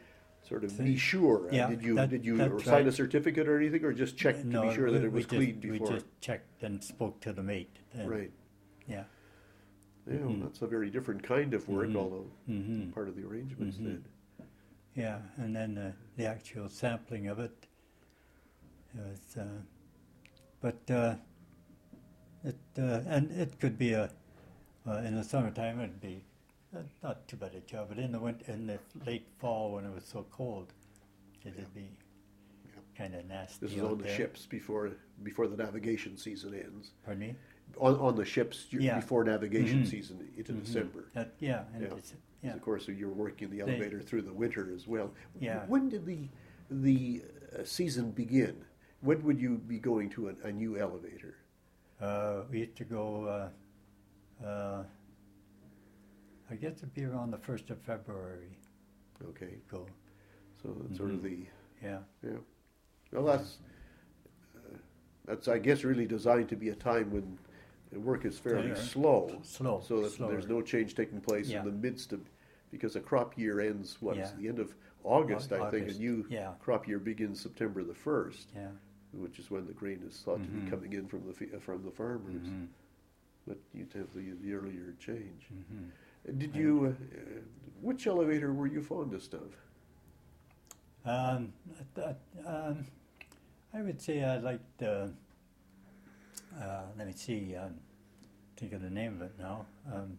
sort of So- be sure. Uh, yeah, did you that- did you that's sign a right. certificate or anything, or just check to No, be sure we, that it we was just, cleaned before? We just checked and spoke to the mate. And, Right. Yeah. Yeah, well, Mhm. that's a very different kind of work, Mhm. although hmm part of the arrangements Mhm. then. Yeah, and then uh, the actual sampling of it was, uh, but uh, it uh, and it could be a uh, in the summertime it'd be uh, not too bad a job, but in the winter, in the late fall when it was so cold, it'd be Yeah. kind of nasty. This is out on the there. ships before before the navigation season ends. Pardon me? On on the ships you- Yeah. before navigation Mhm. season into Mhm. December. That, yeah, and Yeah. it's, 'Cause yeah. Of course, you're working the They- elevator through the winter as well. Yeah. When did the the uh, season begin? When would you be going to a, a new elevator? Uh, we used to go. Uh, uh, I guess it'd be around the first of February. Okay, Go. so that's sort of Mhm. the Yeah. yeah. Well, that's uh, that's I guess really designed to be a time when the work is fairly Yeah. slow, Slow. so that slower. there's no change taking place Yeah. in the midst of, because a crop year ends what is Yeah. the end of August, Au- I think. A August, new yeah. crop year begins September the first, Yeah. which is when the grain is thought to be Mhm. coming in from the fi- uh, from the farmers. Mhm. But you'd have the, the earlier change. Mhm. Uh, Did Right. you? Uh, uh, which elevator were you fondest of? Um, that, um, I would say I liked. Uh, uh, let me see. Um, think of the name of it now. Um,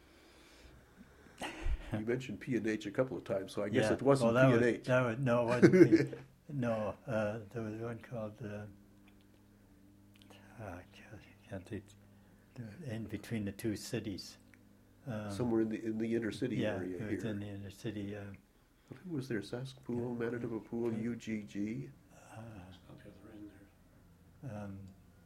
You mentioned P and H a couple of times, so I guess yeah. it wasn't well, that P and was- H. That was, no, it wasn't P- no. Uh, there was one called. Uh, ah, I can't, I can't think. In between the two cities. Um, Somewhere in the in the inner city yeah, area it was here. in the inner city. Uh, Who was there? Saskpool, Manitoba Pool, U G G. uh, It's not the other end there. um,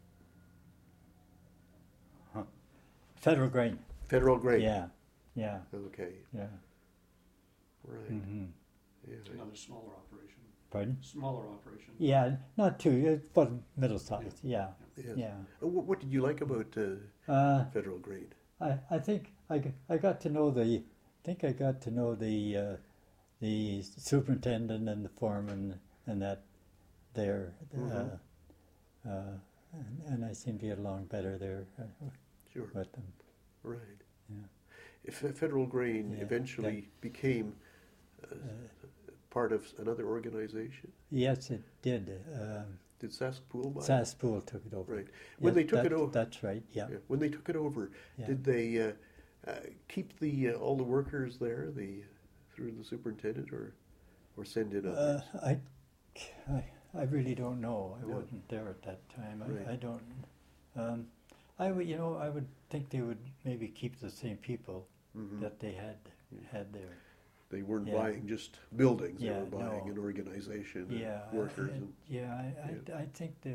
huh. Federal Grain. Federal Grain. Yeah, yeah, Okay. yeah. Right. hmm Yeah. It's another smaller operation. Pardon? Smaller operation. Yeah, not too. It was middle size. Yeah, Yes. yeah. Uh, wh- What did you like about uh, Uh, Federal Grain? I I think I, g- I got to know the. I think I got to know the uh, the superintendent and the foreman and that there. Mhm. Uh, uh, and, and I seemed to get along better there uh, Sure. with them. Right. Yeah. If uh, Federal Grain Yeah, eventually became uh, Uh, part of another organization, yes, it did. Um, did Saskpool buy it? Saskpool took it over. Right. When Yes, they took it that- over, That's right. Yeah. yeah, when they took it over, Yeah. did they uh, uh, keep the uh, all the workers there, the through the superintendent, or or send in Uh, others? I, I, I really don't know. I No. wasn't there at that time. Right. I, I don't. Um, I would, you know, I would think they would maybe keep the same people Mhm. that they had had there. They weren't yeah. buying just buildings; they Yeah, were buying no. an organization, and Yeah, I- workers. I, and, yeah, I, I, I think the.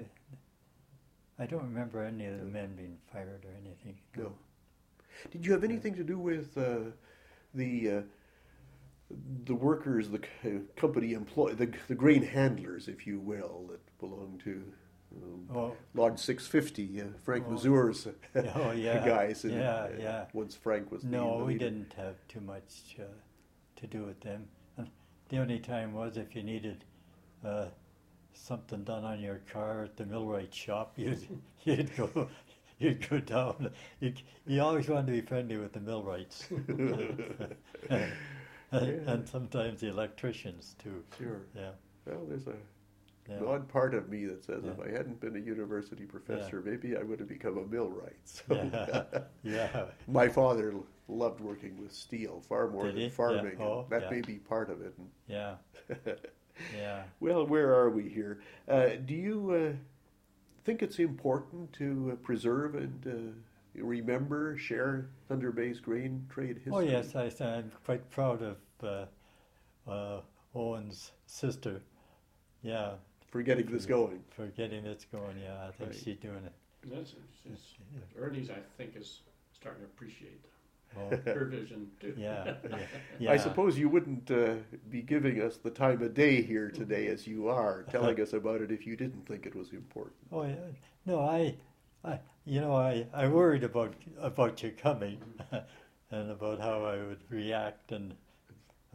I don't remember any of the men being fired or anything. No. Did you have anything to do with uh, the uh, the workers, the c- company employ the the grain handlers, if you will, that belong to um, Oh, Lodge six fifty, uh, Frank Oh. Mazur's oh yeah. guys? And, yeah, uh, yeah. Once Frank was the- No, the we leader. didn't have too much uh, to do with them. And the only time was if you needed uh, something done on your car at the millwright shop, you'd you'd go you'd go down. You'd, you always wanted to be friendly with the millwrights, and, Yeah. and sometimes the electricians too. Sure. Yeah, Well, there's a yeah. an odd part of me that says if Yeah. I hadn't been a university professor, maybe I would have become a millwright. So Yeah, yeah. my father l- loved working with steel far more Did than he? farming. Yeah. Oh, and that yeah. may be part of it. And Yeah, yeah. well, where are we here? Uh, do you uh, think it's important to uh, preserve and uh, remember, share Thunder Bay's grain trade history? Oh yes, I, I'm quite proud of uh, uh, Owen's sister. Yeah, For getting this going. for getting this going. Yeah, I think Right. she's doing it. And that's, it's, it's, Ernie's, I think, is starting to appreciate Oh, her vision too. yeah, yeah, yeah. I suppose you wouldn't uh, be giving us the time of day here today as you are, telling us about it if you didn't think it was important. Oh yeah. No, I, I, you know, I, I worried about about you coming, and about how I would react, and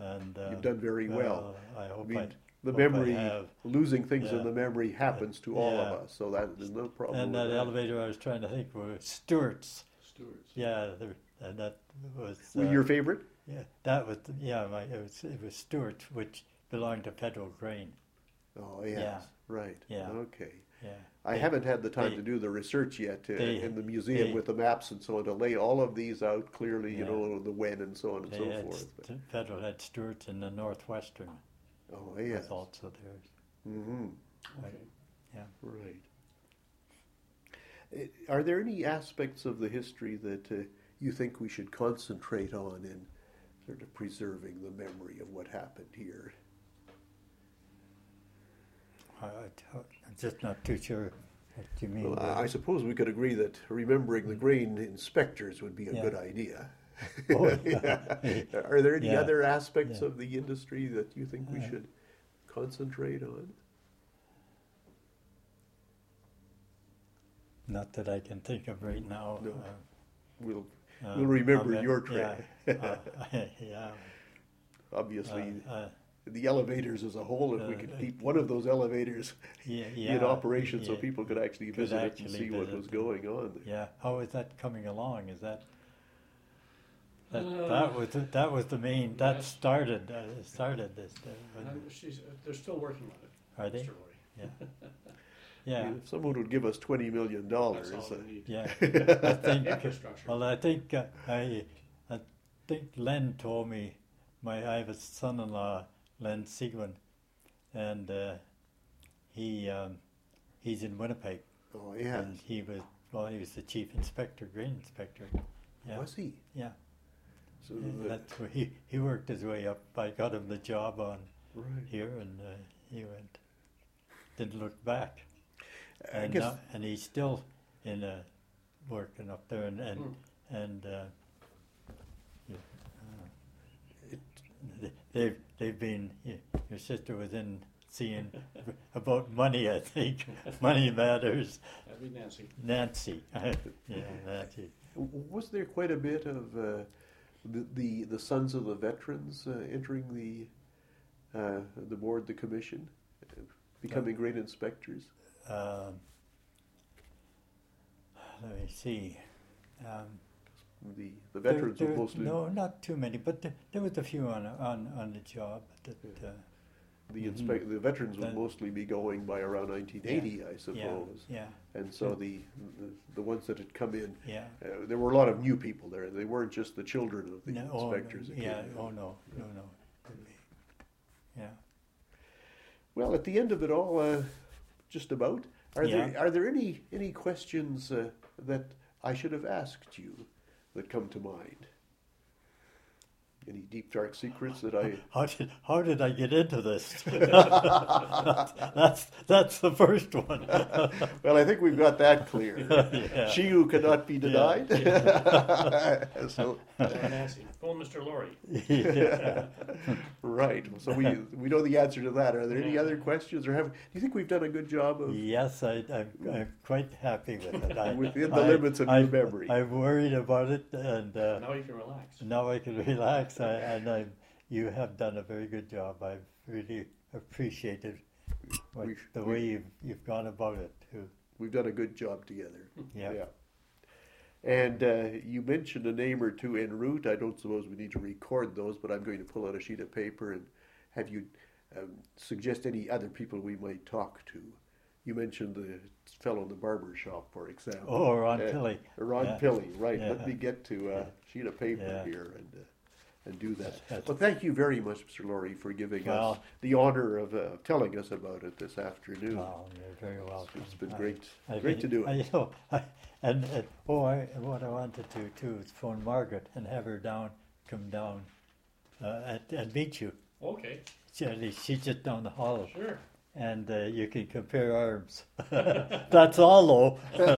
and uh, You've done very well. I hope I mean, I, the hope I memory, have. losing things in Yeah. the memory happens to all of Yeah. us, so that there's no problem And with that that. elevator I was trying to think were Stewart's. Stewards. Yeah, there- and that was Well, uh, your favorite? yeah, that was yeah, my, it was it was Stewart, which belonged to Federal Grain. Oh, yes, Yeah. right. Yeah. Okay. Yeah, I They- haven't had the time they- to do the research yet uh, they- in the museum they- with the maps and so on to lay all of these out clearly, you Yeah. know, the when and so on and they so had forth. st- Federal had Stewart's in the Northwestern. Oh, yes. Was also theirs. Mm-hmm. Okay. Yeah. Right. Uh, Are there any aspects of the history that uh, you think we should concentrate on in sort of preserving the memory of what happened here? I, I, I'm just not too sure what you mean. Well, by I I suppose we could agree that remembering the grain inspectors would be a Yeah. good idea. Oh, yeah. Are there any Yeah. other aspects Yeah. of the industry that you think we Uh, should concentrate on? Not that I can think of right now. No. Uh, We'll, uh, we'll remember I mean, your yeah, trip. uh, yeah. Obviously, uh, uh, the elevators as a whole, if we uh, could uh, keep one of those elevators yeah, yeah, in operation so yeah, people could actually could visit it and actually see what visit was it. going on there. Yeah, how is that coming along? Is that that, Uh, that was the, that was the main that yes. started uh, started this. Uh, when- Um, she's, uh, they're still working on it, are they? Mister Lorry. Yeah, I yeah, mean, if someone would give us twenty million dollars, That's all uh, we need. yeah. I think. Infrastructure. Well, I think uh, I I think Len told me my I have a son-in-law, Len Sigwin, and uh, he um, he's in Winnipeg, oh yes, and he was well, he was the chief inspector, grain inspector. Yeah, was he? yeah. So And the- that's where he, he worked his way up. I got him the job on right. here, and uh, he went. Didn't look back. I And guess now, and he's still in uh, working up there, and and Hmm. and uh, yeah, uh, they- they've they've been. Your sister was in seeing about money. I think money matters. That'd be Nancy. Nancy, yeah, Nancy. W- was there quite a bit of uh, the, the the sons of the veterans uh, entering the uh, the board, the commission, uh, becoming grain inspectors? Um, let me see. Um, The the there- veterans there- were mostly no, not too many, but there, there was a few on on on the job that. Uh, the Mhm. inspect the veterans would That- mostly be going by around nineteen eighty, I yeah, suppose. yeah, And so the, the the ones that had come in, yeah. uh, there were a lot of new people there. They weren't just the children of the No, oh, no, inspectors. that yeah. came in. Oh no, no, no. Could be. Yeah. Well, at the end of it all, uh, just about. Are there Yeah. are there any any questions uh, that I should have asked you that come to mind? Any deep dark secrets that I? How did how did I get into this? that's, that's that's the first one. Well, I think we've got that clear. Yeah. She who cannot be denied. So, Uh, Nancy. Phone Mister Lorry. Yeah. right. So we we know the answer to that. Are there any Yeah. other questions, or have do you think we've done a good job of? Yes, I, I'm, I'm quite happy with it. I, Within the I- limits of your I- memory. I'm worried about it, and uh, Now you can relax. now I can relax. I, and I, you have done a very good job. I've really appreciated what, We- the we- way you've you've gone about it. Too. We've done a good job together. Yeah. Yeah. And uh, you mentioned a name or two en route. I don't suppose we need to record those, but I'm going to pull out a sheet of paper and have you um, suggest any other people we might talk to. You mentioned the fellow in the barber shop, for example. Oh, Ron Uh, Pilley. Ron Yeah. Pilley, right. Yeah. Let me get to a Yeah. sheet of paper Yeah. here and uh, and do that. That's- Well, thank you very much, Mister Lorry, for giving us Well- the honor of uh, telling us about it this afternoon. Oh, you're very welcome. It's been I- great, I great to really- do I, it. you know, I, and, and oh, I, what I wanted to too is phone Margaret and have her down, come down, uh, and, and meet you. Okay, She, she's just down the hall, sure. and uh, you can compare arms. That's all, though.